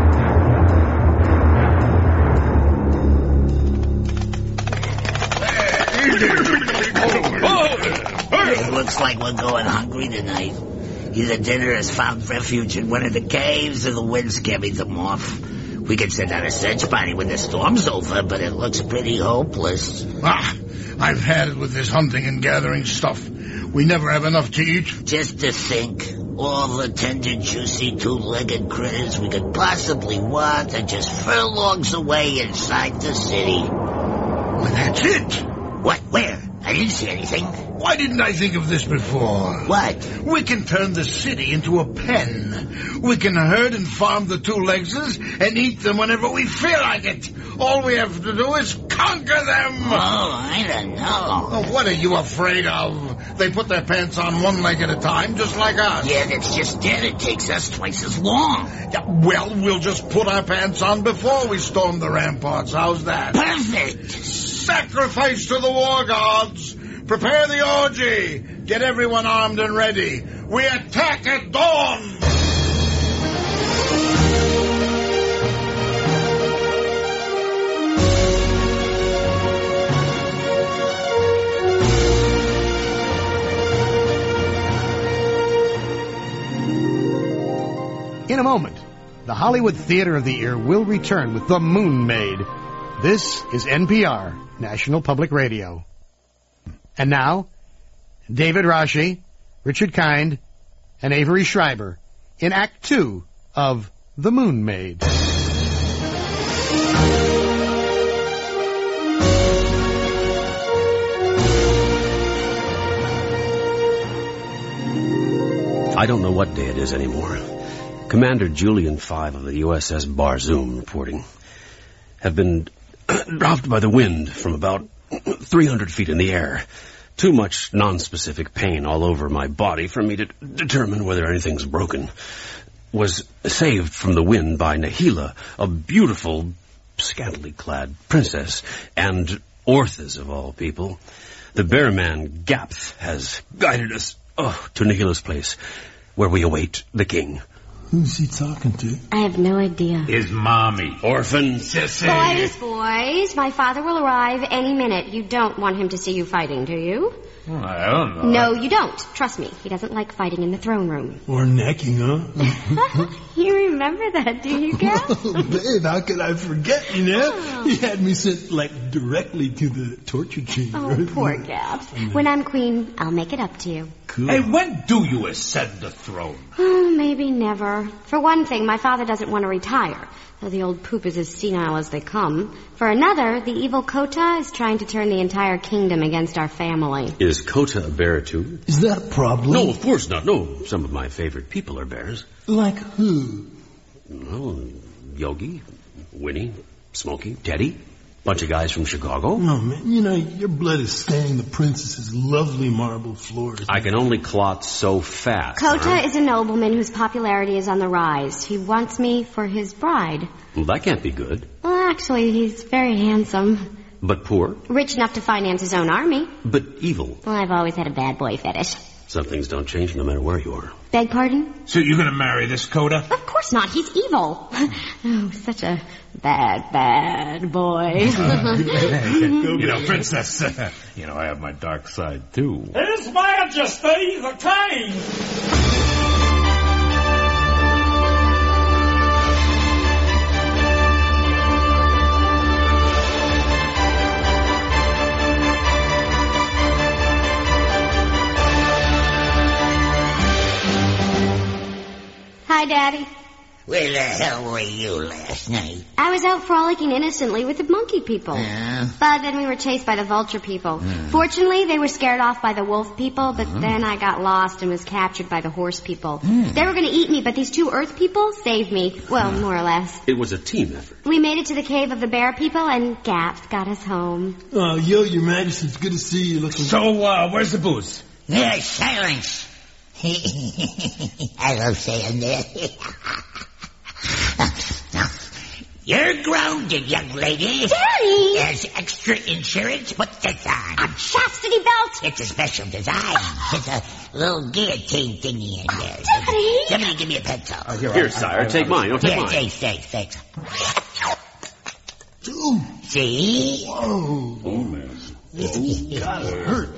Speaker 13: It looks like we're going hungry tonight. Either dinner has found refuge in one of the caves or the wind's carried them off. We could send out a search party when the storm's over, but it looks pretty hopeless.
Speaker 11: Ah, I've had it with this hunting and gathering stuff. We never have enough to eat.
Speaker 13: Just to think, all the tender, juicy, two-legged critters we could possibly want are just furlongs away inside the city.
Speaker 11: Well, that's it.
Speaker 13: What? Where? I didn't see anything.
Speaker 11: Why didn't I think of this before?
Speaker 13: What?
Speaker 11: We can turn the city into a pen. We can herd and farm the two-leggses and eat them whenever we feel like it. All we have to do is conquer them.
Speaker 13: Oh, I don't know.
Speaker 11: Oh, what are you afraid of? They put their pants on one leg at a time, just like us.
Speaker 13: Yeah, that's just it. It takes us twice as long.
Speaker 11: Yeah, well, we'll just put our pants on before we storm the ramparts. How's that?
Speaker 13: Perfect.
Speaker 11: Sacrifice to the war gods. Prepare the orgy. Get everyone armed and ready. We attack at dawn.
Speaker 2: In a moment, the Hollywood Theater of the Ear will return with The Moon Maid. This is N P R, National Public Radio. And now, David Rashi, Richard Kind, and Avery Schreiber in Act Two of The Moon Maid.
Speaker 4: I don't know what day it is anymore. Commander Julian Five of the U S S Barzoom reporting. Have been dropped by the wind from about three hundred feet in the air. Too much non-specific pain all over my body for me to determine whether anything's broken. Was saved from the wind by Nahila, a beautiful, scantily clad princess, and Orthas of all people. The bear man Gapth has guided us oh, to Nahila's place, where we await the king.
Speaker 10: Who's he talking to?
Speaker 12: I have no idea.
Speaker 7: His mommy.
Speaker 4: Orphan.
Speaker 7: Sissy.
Speaker 12: Boys, boys, my father will arrive any minute. You don't want him to see you fighting, do you?
Speaker 7: Well, I don't know.
Speaker 12: No, you don't. Trust me. He doesn't like fighting in the throne room.
Speaker 10: Or necking, huh?
Speaker 12: You remember that, do you, Gal?
Speaker 10: Oh, babe, how could I forget, you know? Oh. He had me sent, like, directly to the torture chamber.
Speaker 12: Oh, poor Gab. When I'm queen, I'll make it up to you.
Speaker 10: Cool.
Speaker 7: Hey, when do you ascend the throne?
Speaker 12: Oh, maybe never. For one thing, my father doesn't want to retire, though the old poop is as senile as they come. For another, the evil Kota is trying to turn the entire kingdom against our family.
Speaker 4: Is Kota a bear, too?
Speaker 10: Is that a problem?
Speaker 4: No, of course not. No, some of my favorite people are bears.
Speaker 10: Like who?
Speaker 4: Well, Yogi, Winnie, Smokey, Teddy. Bunch of guys from Chicago.
Speaker 10: No, man, you know, your blood is staining the princess's lovely marble floors.
Speaker 4: I can only clot so fast.
Speaker 12: Kota
Speaker 4: huh?
Speaker 12: is a nobleman whose popularity is on the rise. He wants me for his bride.
Speaker 4: Well, that can't be good.
Speaker 12: Well, actually, he's very handsome.
Speaker 4: But poor?
Speaker 12: Rich enough to finance his own army.
Speaker 4: But evil.
Speaker 12: Well, I've always had a bad boy fetish.
Speaker 4: Some things don't change no matter where you are.
Speaker 12: Beg pardon?
Speaker 7: So you're going to marry this Kota?
Speaker 12: Of course not. He's evil. Oh, such a bad, bad boy.
Speaker 7: You know, princess, uh, you know, I have my dark side, too.
Speaker 8: His Majesty the King!
Speaker 12: Hi, Daddy.
Speaker 13: Where the hell were you last night?
Speaker 12: I was out frolicking innocently with the monkey people.
Speaker 13: Yeah.
Speaker 12: But then we were chased by the vulture people.
Speaker 13: Hmm.
Speaker 12: Fortunately, they were scared off by the wolf people, but uh-huh. then I got lost and was captured by the horse people. Hmm. They were going to eat me, but these two earth people saved me. Well, more or less.
Speaker 4: It was a team effort.
Speaker 12: We made it to the cave of the bear people, and Gap got us home.
Speaker 10: Oh, yo, Your Majesty, it's good to see you. Looking.
Speaker 7: So, uh, where's the booze?
Speaker 13: Yeah, silence. I love saying that. Now, you're grounded, young lady.
Speaker 12: Daddy!
Speaker 13: As extra insurance, put this on.
Speaker 12: A chastity belt?
Speaker 13: It's a special design. It's a little guillotine thingy in there.
Speaker 12: Daddy!
Speaker 13: Somebody give me a pencil.
Speaker 4: Oh, here, here sire, I, I, take I, mine. I'll take
Speaker 13: here,
Speaker 4: mine.
Speaker 13: Thanks, thanks, thanks.
Speaker 10: Dude.
Speaker 13: See?
Speaker 10: Whoa.
Speaker 4: Oh, man.
Speaker 10: Oh, God, it hurt.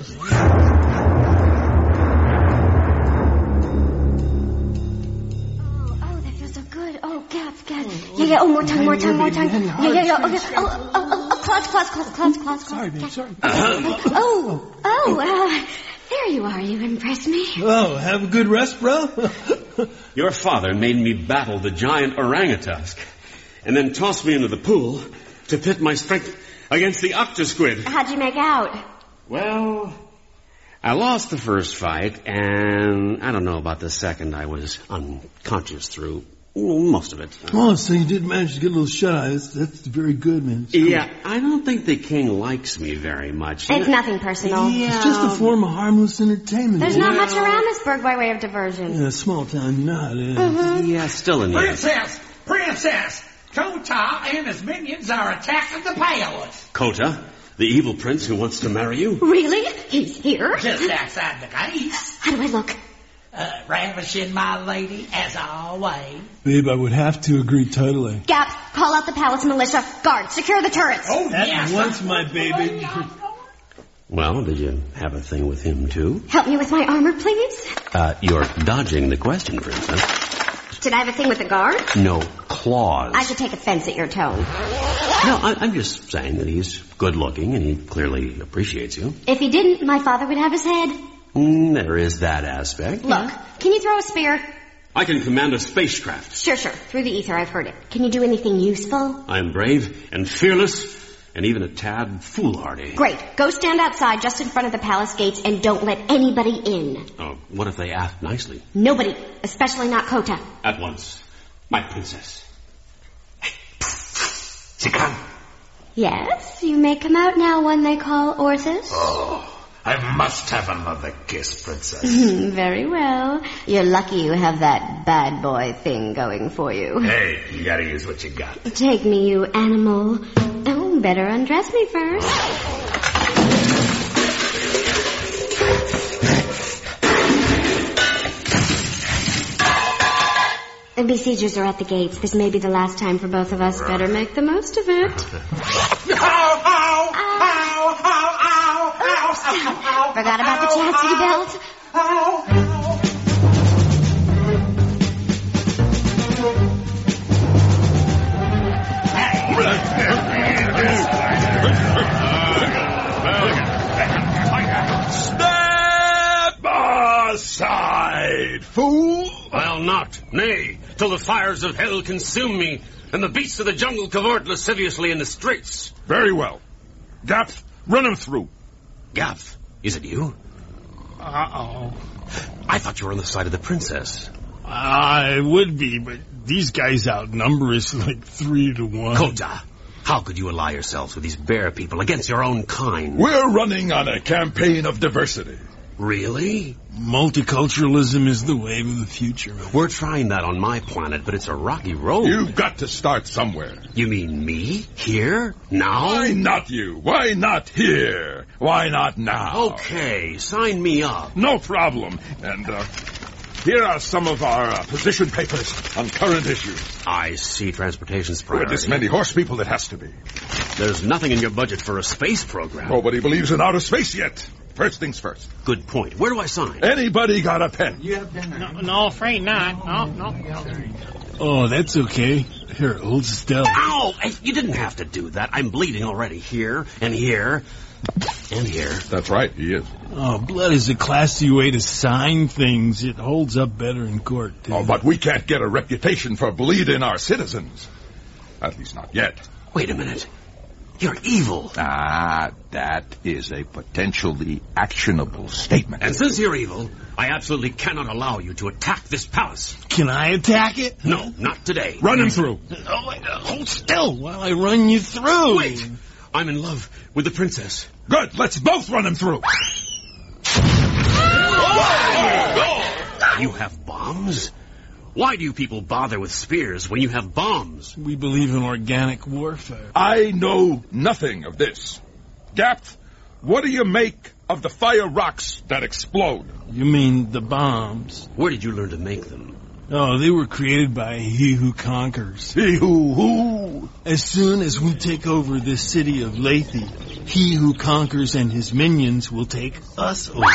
Speaker 12: Yeah, yeah, oh, more tongue, more tongue, more tongue. Yeah, yeah, yeah, okay. Oh, oh, oh, claws, claws, claws, claws, claws.
Speaker 10: Sorry, babe, sorry.
Speaker 12: Oh, oh, uh, there you are, you impressed me.
Speaker 10: Oh, have a good rest, bro.
Speaker 4: Your father made me battle the giant orangutusk, and then tossed me into the pool to pit my strength against the octosquid.
Speaker 12: How'd you make out?
Speaker 4: Well, I lost the first fight, and I don't know about the second. I was unconscious through most of it.
Speaker 10: Oh, so you did manage to get a little shut-eye. That's, that's very good, man. It's
Speaker 4: yeah,
Speaker 10: cool.
Speaker 4: I don't think the king likes me very much.
Speaker 12: It's nothing personal.
Speaker 10: Yeah. It's just a form of harmless entertainment.
Speaker 12: There's
Speaker 10: yeah.
Speaker 12: not much around this burg by way of diversion.
Speaker 10: Yeah, small town, you know how it is.
Speaker 12: Mm-hmm.
Speaker 4: Yeah, still in there.
Speaker 7: Princess! Princess! Kota and his minions are attacking the palace.
Speaker 4: Kota? The evil prince who wants to marry you?
Speaker 12: Really? He's here?
Speaker 7: Just outside the gates.
Speaker 12: How do I look?
Speaker 7: Uh, ravishing, my lady, as always.
Speaker 10: Babe, I would have to agree totally.
Speaker 12: Gap, call out the palace militia. Guard, secure the turrets.
Speaker 7: Oh,
Speaker 10: At
Speaker 7: yes.
Speaker 10: once, my baby.
Speaker 4: Well, did you have a thing with him, too?
Speaker 12: Help me with my armor, please.
Speaker 4: Uh, you're dodging the question, princess.
Speaker 12: Did I have a thing with the guard?
Speaker 4: No, claws.
Speaker 12: I should take offense at your tone.
Speaker 4: No, I, I'm just saying that he's good-looking and he clearly appreciates you.
Speaker 12: If he didn't, my father would have his head.
Speaker 4: Mm, there is that aspect.
Speaker 12: Look, can you throw a spear?
Speaker 4: I can command a spacecraft.
Speaker 12: Sure, sure. Through the ether, I've heard it. Can you do anything useful?
Speaker 4: I am brave and fearless and even a tad foolhardy.
Speaker 12: Great. Go stand outside just in front of the palace gates and don't let anybody in.
Speaker 4: Oh, what if they act nicely?
Speaker 12: Nobody, especially not Kota.
Speaker 4: At once. My princess.
Speaker 13: Hey, Sikan.
Speaker 12: Yes, you may come out now, one they call Orthus.
Speaker 7: Oh. I must have another kiss, princess.
Speaker 12: Very well. You're lucky you have that bad boy thing going for you.
Speaker 7: Hey, you gotta use what you got.
Speaker 12: Take me, you animal. Oh, better undress me first. The besiegers are at the gates. This may be the last time for both of us. Better make the most of it.
Speaker 7: Ow, ow, ow, ow, ow, ow, ow, ow.
Speaker 12: Forgot about the chastity belt.
Speaker 7: Ow, ow.
Speaker 11: Step aside, fool!
Speaker 4: I'll not, nay, till the fires of hell consume me, and the beasts of the jungle cavort lasciviously in the streets.
Speaker 11: Very well. Gapf, run him through.
Speaker 4: Gapf, is it you?
Speaker 14: Uh-oh.
Speaker 4: I thought you were on the side of the princess.
Speaker 14: I would be, but these guys outnumber us like three to one.
Speaker 4: Kota, how could you ally yourselves with these bear people against your own kind?
Speaker 11: We're running on a campaign of diversity.
Speaker 4: Really?
Speaker 14: Multiculturalism is the wave of the future, man.
Speaker 4: We're trying that on my planet, but it's a rocky road.
Speaker 11: You've got to start somewhere.
Speaker 4: You mean me? Here? Now?
Speaker 11: Why not you? Why not here? Why not now?
Speaker 4: Okay, sign me up.
Speaker 11: No problem. And, uh, here are some of our uh, position papers on current issues.
Speaker 4: I see transportation's priority.
Speaker 11: With this many horse people, it has to be.
Speaker 4: There's nothing in your budget for a space program.
Speaker 11: Nobody believes in outer space yet. First things first.
Speaker 4: Good point. Where do I sign?
Speaker 11: Anybody got a pen?
Speaker 6: You have pen? No, no, afraid not. No, no.
Speaker 14: Oh, that's okay. Here, hold still.
Speaker 4: Ow! Hey, you didn't have to do that. I'm bleeding already. Here, and here, and here.
Speaker 15: That's right, he is.
Speaker 14: Oh, blood is a classy way to sign things. It holds up better in court, too.
Speaker 15: Oh, but we can't get a reputation for bleeding our citizens. At least not yet.
Speaker 4: Wait a minute. You're evil.
Speaker 15: Ah, that is a potentially actionable statement.
Speaker 4: And since you're evil, I absolutely cannot allow you to attack this palace.
Speaker 14: Can I attack it?
Speaker 4: No, not today.
Speaker 15: Run him through.
Speaker 14: Oh, wait, uh, hold still while I run you through.
Speaker 4: Wait. I'm in love with the princess.
Speaker 15: Good. Let's both run him through.
Speaker 4: You have bombs? Why do you people bother with spears when you have bombs?
Speaker 14: We believe in organic warfare.
Speaker 15: I know nothing of this. Gapt, what do you make of the fire rocks that explode?
Speaker 14: You mean the bombs?
Speaker 4: Where did you learn to make them?
Speaker 14: Oh, they were created by He Who Conquers.
Speaker 15: He who who?
Speaker 14: As soon as we take over this city of Lethe, He Who Conquers and his minions will take us over.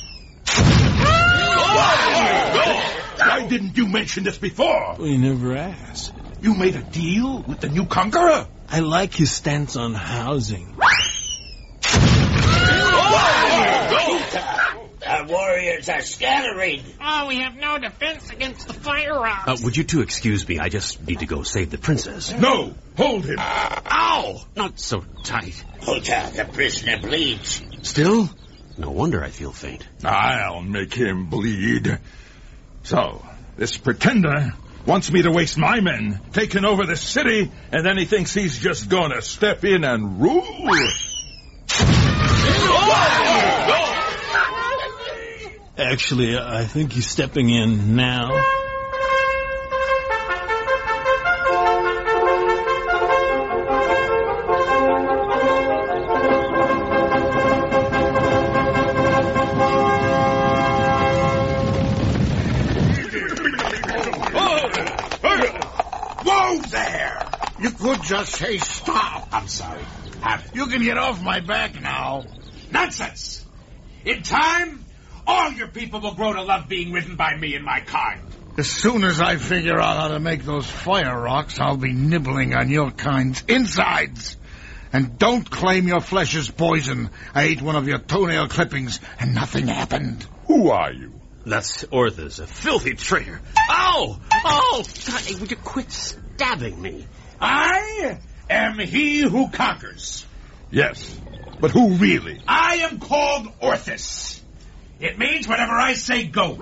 Speaker 15: Why didn't you mention this before?
Speaker 14: We never asked.
Speaker 15: You made a deal with the new conqueror?
Speaker 14: I like his stance on housing.
Speaker 13: Our warriors are scattering.
Speaker 6: Oh, we have no defense against the fire rocks.
Speaker 4: Uh, would you two excuse me? I just need to go save the princess.
Speaker 15: No! Hold him!
Speaker 4: Ow! Not so tight.
Speaker 13: Kota, the prisoner bleeds.
Speaker 4: Still? No wonder I feel faint.
Speaker 15: I'll make him bleed. So, this pretender wants me to waste my men taking over the city, and then he thinks he's just gonna step in and rule?
Speaker 14: Actually, I think he's stepping in now.
Speaker 7: Whoa there! You could just say stop. I'm sorry. Have it. You can get off my back now. Nonsense! In time, all your people will grow to love being ridden by me and my kind. As soon as I figure out how to make those fire rocks, I'll be nibbling on your kind's insides. And don't claim your flesh is poison. I ate one of your toenail clippings, and nothing happened.
Speaker 15: Who are you?
Speaker 4: That's Orthus, a filthy traitor. Ow! Oh! God, hey, would you quit stabbing me?
Speaker 7: I am he who conquers.
Speaker 15: Yes, but who really?
Speaker 7: I am called Orthus. It means whatever I say goes.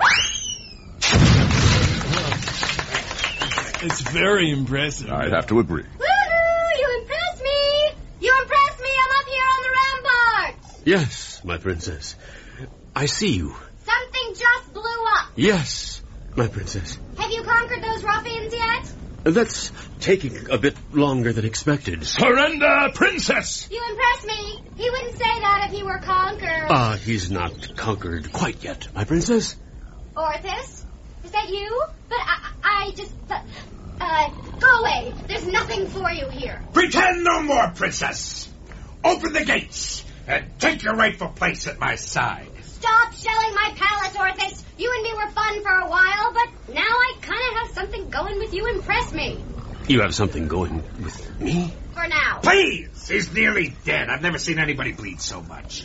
Speaker 14: It's very impressive.
Speaker 15: I'd have to agree.
Speaker 12: Woohoo! You impressed me! You impressed me! I'm up here on the ramparts!
Speaker 4: Yes, my princess. I see you.
Speaker 12: Something just blew up.
Speaker 4: Yes, my princess.
Speaker 12: Have you conquered those ruffians yet?
Speaker 4: That's taking a bit longer than expected.
Speaker 15: Surrender, princess!
Speaker 12: You impress me. He wouldn't say that if he were conquered.
Speaker 4: Ah, uh, he's not conquered quite yet, my princess.
Speaker 12: Orthus? Is that you? But I, I just... Uh, uh, go away. There's nothing for you here.
Speaker 7: Pretend no more, princess. Open the gates and take your rightful place at my side.
Speaker 12: Stop shelling my palace, Orthus. You and me were fun for a while, but now I kind of have something going with you. Impress me.
Speaker 4: You have something going with me?
Speaker 12: For now.
Speaker 7: Please! He's nearly dead. I've never seen anybody bleed so much.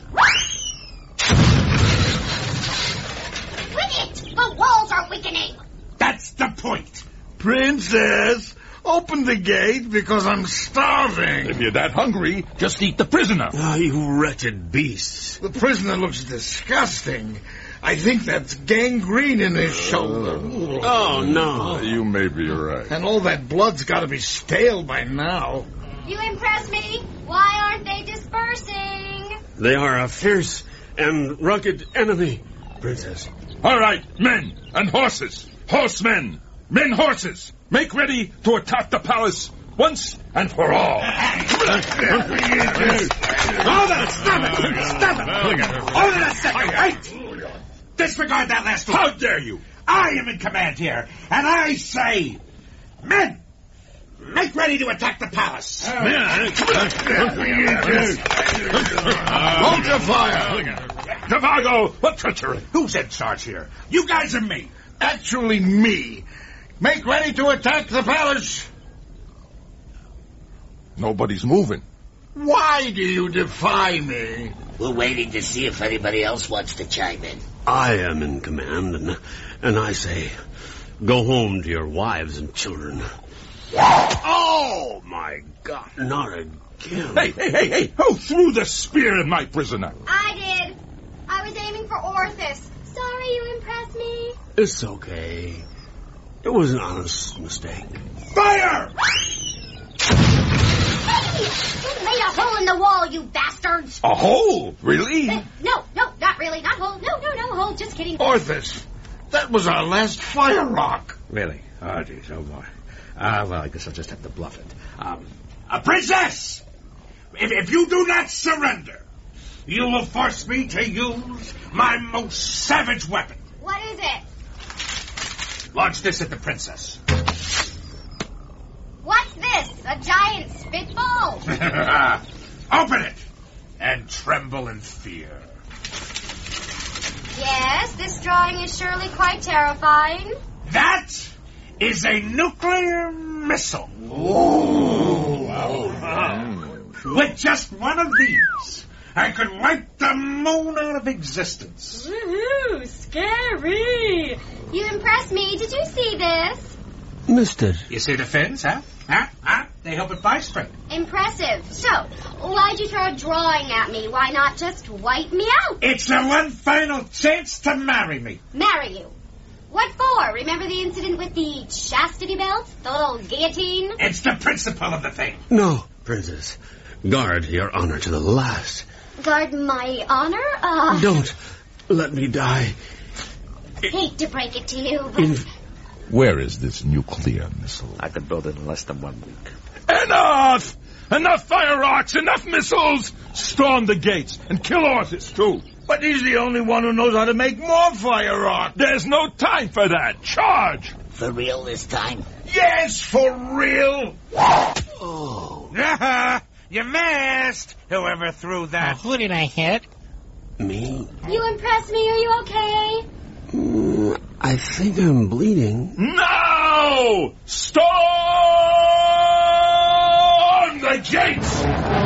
Speaker 12: Quit it! The walls are weakening.
Speaker 7: That's the point.
Speaker 11: Princess, open the gate because I'm starving.
Speaker 15: If you're that hungry, just eat the prisoner.
Speaker 4: Ah, you wretched beasts.
Speaker 11: The prisoner looks disgusting. I think that's gangrene in his shoulder.
Speaker 4: Oh, no.
Speaker 15: You may be right.
Speaker 11: And all that blood's got to be stale by now.
Speaker 12: You impress me. Why aren't they dispersing?
Speaker 4: They are a fierce and rugged enemy, princess.
Speaker 15: All right, men and horses. Horsemen, men, horses. Make ready to attack the palace once and for all.
Speaker 7: Oh, that! Stop it! Stop it! Hold it a second, right? Disregard that last one.
Speaker 15: How dare you?
Speaker 7: I am in command here, and I say, men, make ready to attack the palace.
Speaker 11: Hold your fire.
Speaker 15: Zhivago, what treachery?
Speaker 7: Who's in charge here? You guys or me?
Speaker 11: Actually, me. Make ready to attack the palace.
Speaker 15: Nobody's moving.
Speaker 11: Why do you defy me?
Speaker 13: We're waiting to see if anybody else wants to chime in.
Speaker 4: I am in command, and, and I say, go home to your wives and children. Oh, my God, not again.
Speaker 15: Hey, hey, hey, hey, who threw the spear at my prisoner?
Speaker 12: I did. I was aiming for Orthus. Sorry you impressed me.
Speaker 4: It's okay. It was an honest mistake.
Speaker 11: Fire!
Speaker 12: Hey! You made a hole in the wall, you bastards!
Speaker 15: A hole? Really?
Speaker 12: Uh, no, no, not really. Not hole. No, no, no hole. Just kidding.
Speaker 11: Orthus, that was our last fire rock.
Speaker 7: Really? Oh, geez, oh, boy. Ah, uh, well, I guess I'll just have to bluff it. Um, a princess! If, if you do not surrender, you will force me to use my most savage weapon.
Speaker 12: What is it?
Speaker 7: Launch this at the princess.
Speaker 12: What's this? A giant spitball?
Speaker 7: Open it and tremble in fear.
Speaker 12: Yes, this drawing is surely quite terrifying.
Speaker 7: That is a nuclear missile. Ooh. Mm. With just one of these, I could wipe the moon out of existence.
Speaker 12: Woohoo! Scary! You impressed me. Did you see this?
Speaker 4: Missed it.
Speaker 7: You see the fins, huh? Huh? Huh? They help it fly straight.
Speaker 12: Impressive. So, why'd you throw a drawing at me? Why not just wipe me out?
Speaker 7: It's the one final chance to marry me.
Speaker 12: Marry you? What for? Remember the incident with the chastity belt? The little guillotine?
Speaker 7: It's the principle of the thing.
Speaker 4: No, princess. Guard your honor to the last.
Speaker 12: Guard my honor? Uh...
Speaker 4: Don't let me die.
Speaker 12: Hate to break it to you, but...
Speaker 15: In... Where is this nuclear missile?
Speaker 7: I could build it in less than one week.
Speaker 15: Enough! Enough fire rocks! Enough missiles! Storm the gates and kill Orthus, too.
Speaker 11: But he's the only one who knows how to make more fire rock.
Speaker 15: There's no time for that. Charge!
Speaker 13: For real this time?
Speaker 11: Yes, for real.
Speaker 13: Oh.
Speaker 7: You missed! Whoever threw that.
Speaker 6: Oh, who did I hit?
Speaker 4: Me?
Speaker 12: You impressed me. Are you okay?
Speaker 4: Mm, I think I'm bleeding.
Speaker 15: No! Storm the gates!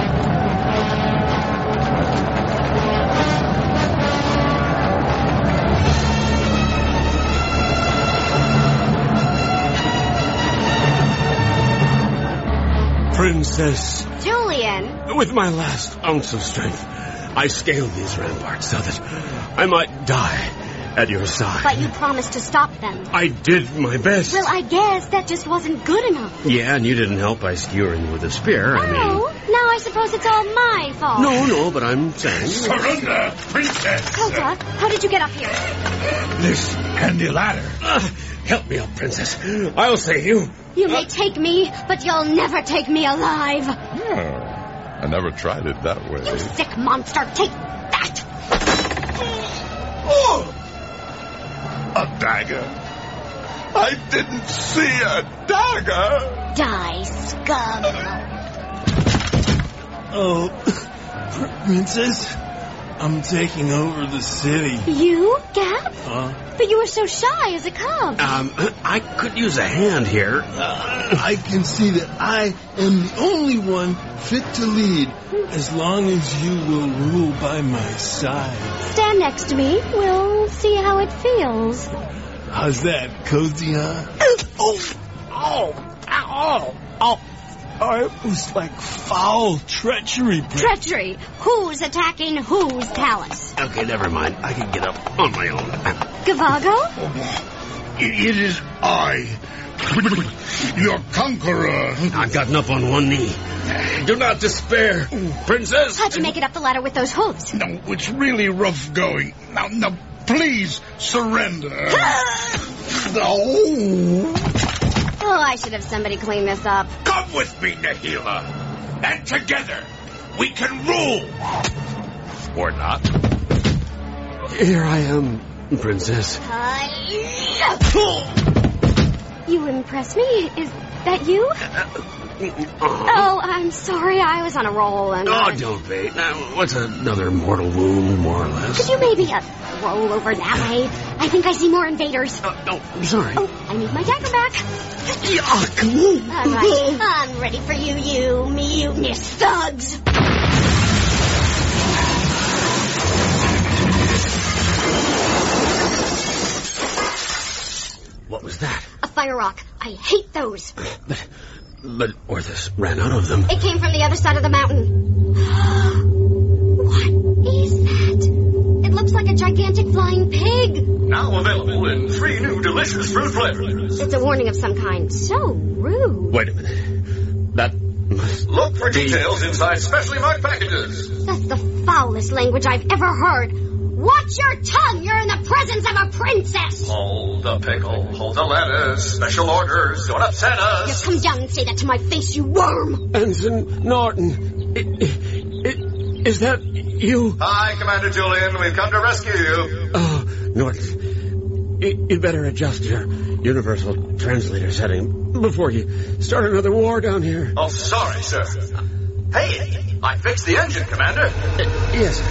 Speaker 4: Princess.
Speaker 12: Julian.
Speaker 4: With my last ounce of strength, I scaled these ramparts so that I might die at your side.
Speaker 12: But you promised to stop them.
Speaker 4: I did my best.
Speaker 12: Well, I guess that just wasn't good enough.
Speaker 4: Yeah, and you didn't help by skewering you with a spear.
Speaker 12: Oh,
Speaker 4: I mean...
Speaker 12: now I suppose it's all my fault.
Speaker 4: No, no, but I'm saying...
Speaker 11: Surrender, princess!
Speaker 12: Kota, how did you get up here?
Speaker 11: This handy ladder.
Speaker 4: Uh, help me up, princess. I'll save you.
Speaker 12: You may take me, but you'll never take me alive.
Speaker 15: Yeah, I never tried it that way.
Speaker 12: You sick monster, take that!
Speaker 11: Oh! A dagger? I didn't see a dagger!
Speaker 12: Die, scum!
Speaker 14: Oh, Princess, I'm taking over the city.
Speaker 12: You, Gap?
Speaker 14: Huh?
Speaker 12: But you were so shy as a cub.
Speaker 4: Um, I could use a hand here.
Speaker 14: Uh, I can see that I am the only one fit to lead, as long as you will rule by my side.
Speaker 12: Stand next to me. We'll see how it feels.
Speaker 14: How's that, cozy, huh?
Speaker 12: Oh!
Speaker 14: Oh! Oh! Oh! Oh, it was like foul treachery.
Speaker 12: Treachery? Who's attacking whose palace?
Speaker 4: Okay, never mind. I can get up on my own.
Speaker 12: Gavago?
Speaker 11: It, it is I, your conqueror.
Speaker 4: I've gotten up on one knee. Do not despair, princess.
Speaker 12: How'd you make it up the ladder with those hooves?
Speaker 11: No, it's really rough going. Now, now, please surrender. No.
Speaker 12: Oh, I should have somebody clean this up.
Speaker 7: Come with me, Nahila, and together we can rule. Or not.
Speaker 4: Here I am, princess.
Speaker 12: You impress me. Is that you?
Speaker 4: Uh,
Speaker 12: Oh, I'm sorry. I was on a roll. And
Speaker 4: Oh,
Speaker 12: I...
Speaker 4: don't be. Now, what's another mortal wound, more or less?
Speaker 12: Could you maybe uh, roll over that way? I think I see more invaders.
Speaker 4: Uh, no, I'm sorry.
Speaker 12: Oh, I need my dagger back.
Speaker 4: Yuck.
Speaker 12: All right, I'm ready for you, you mutinous thugs.
Speaker 4: What was that?
Speaker 12: A fire rock. I hate those.
Speaker 4: But, but Orthus ran out of them.
Speaker 12: It came from the other side of the mountain. What is that? It looks like a gigantic flying pig.
Speaker 8: Now available in three new delicious fruit flavors.
Speaker 12: It's a warning of some kind. So rude.
Speaker 4: Wait a minute. That must...
Speaker 8: Look for details inside specially marked packages.
Speaker 12: That's the foulest language I've ever heard. Watch your tongue! You're in the presence of a princess!
Speaker 8: Hold the pickle, hold the lettuce. Special orders, don't upset us.
Speaker 12: Just come down and say that to my face, you worm!
Speaker 4: Ensign Norton, I, I, is that you?
Speaker 8: Hi, Commander Julian. We've come to rescue you.
Speaker 4: Oh, Norton, you, you better adjust your universal translator setting before you start another war down here.
Speaker 8: Oh, sorry, sir. Hey, I fixed the engine, Commander.
Speaker 4: Uh, yes.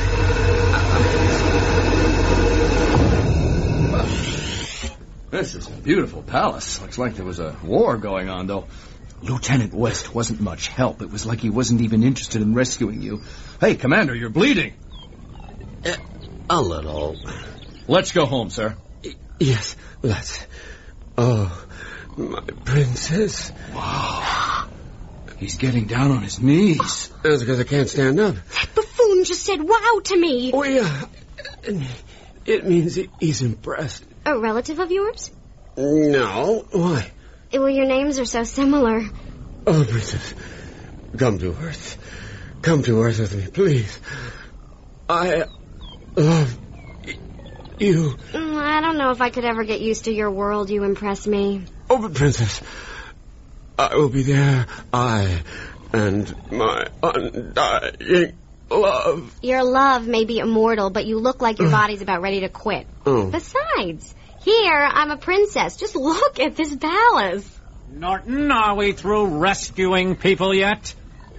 Speaker 16: This is a beautiful palace. Looks like there was a war going on, though. Lieutenant West wasn't much help. It was like he wasn't even interested in rescuing you. Hey, Commander, you're bleeding.
Speaker 4: Uh, a little.
Speaker 16: Let's go home, sir.
Speaker 4: Yes, let's. Oh, my princess.
Speaker 16: Wow. He's getting down on his knees.
Speaker 4: That's because I can't stand up.
Speaker 12: That buffoon just said wow to me.
Speaker 4: Oh, yeah. It means he's impressed.
Speaker 12: A relative of yours?
Speaker 4: No. Why?
Speaker 12: Well, your names are so similar.
Speaker 4: Oh, princess, come to Earth. Come to Earth with me, please. I love you.
Speaker 12: I don't know if I could ever get used to your world. You impress me.
Speaker 4: Oh, but princess, I will be there. I and my undying love.
Speaker 12: Your love may be immortal, but you look like your body's about ready to quit.
Speaker 4: Oh.
Speaker 12: Besides, here, I'm a princess. Just look at this palace.
Speaker 6: Norton, are we through rescuing people yet?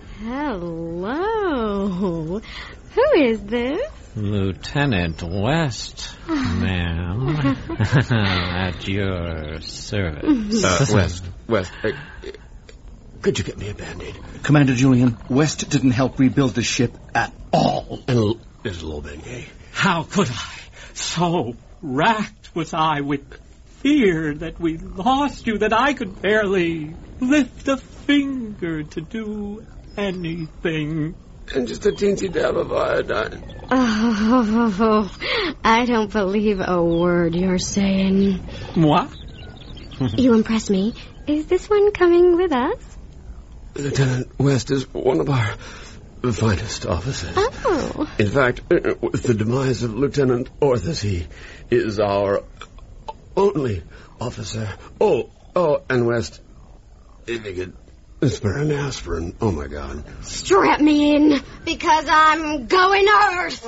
Speaker 12: Hello. Who is this?
Speaker 6: Lieutenant West, ma'am. At your service.
Speaker 4: Uh, West, West, uh, could you get me a Band-Aid?
Speaker 16: Commander Julian, West didn't help rebuild the ship at all.
Speaker 4: And l- it's a little beignet.
Speaker 6: How could I? So racked was I with fear that we lost you that I could barely lift a finger to do anything.
Speaker 4: And just a teensy dab of iodine.
Speaker 12: Oh, I don't believe a word you're saying.
Speaker 6: What?
Speaker 12: You impress me. Is this one coming with us?
Speaker 4: Lieutenant West is one of our finest officers.
Speaker 12: Oh.
Speaker 4: In fact, with the demise of Lieutenant Orthus, he is our only officer. Oh, oh, and West, if you could spare an aspirin. Oh, my God.
Speaker 12: Strap me in, because I'm going Earth.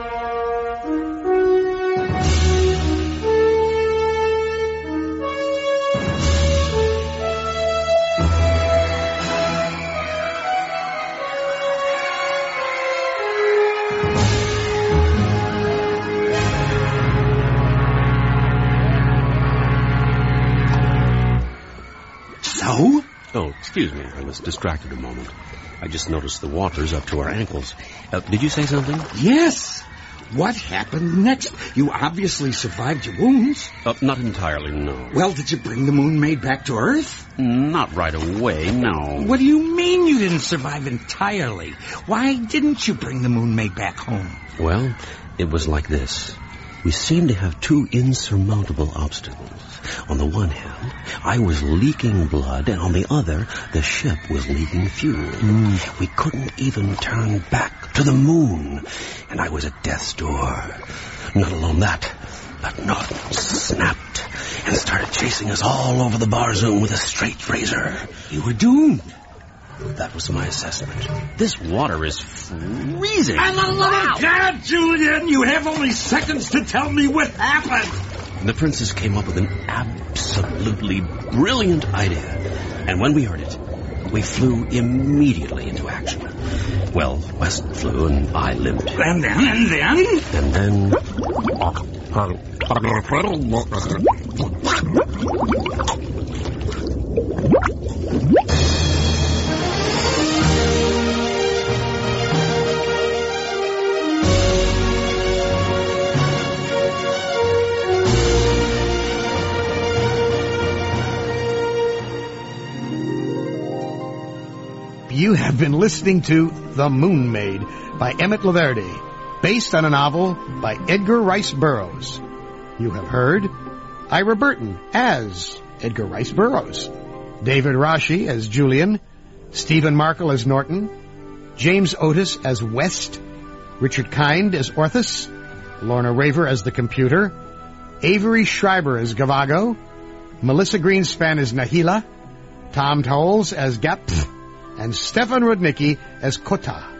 Speaker 4: So? Oh, excuse me. I was distracted a moment. I just noticed the water's up to our ankles. Uh, did you say something?
Speaker 7: Yes. What happened next? You obviously survived your wounds.
Speaker 4: Uh, not entirely, no.
Speaker 7: Well, did you bring the moon maid back to Earth?
Speaker 4: Not right away, no.
Speaker 7: What do you mean you didn't survive entirely? Why didn't you bring the moon maid back home?
Speaker 4: Well, it was like this. We seemed to have two insurmountable obstacles. On the one hand, I was leaking blood, and on the other, the ship was leaking fuel. Mm. We couldn't even turn back to the moon, and I was at death's door. Not alone that, but Norton snapped and started chasing us all over the bar zoom with a straight razor.
Speaker 7: You were doomed.
Speaker 4: That was my assessment. This water is freezing.
Speaker 7: I'm a little God, Julian! You have only seconds to tell me what happened!
Speaker 4: The princess came up with an absolutely brilliant idea. And when we heard it, We flew immediately into action. Well, West flew and I limped.
Speaker 13: And then, and then?
Speaker 4: And then...
Speaker 2: You have been listening to The Moon Maid by Emmett Laverde, based on a novel by Edgar Rice Burroughs. You have heard Ira Burton as Edgar Rice Burroughs, David Rashi as Julian, Stephen Markle as Norton, James Otis as West, Richard Kind as Orthus, Lorna Raver as the computer, Avery Schreiber as Gavago, Melissa Greenspan as Nahila, Tom Towles as Gap, and Stefan Rudnicki as Kota.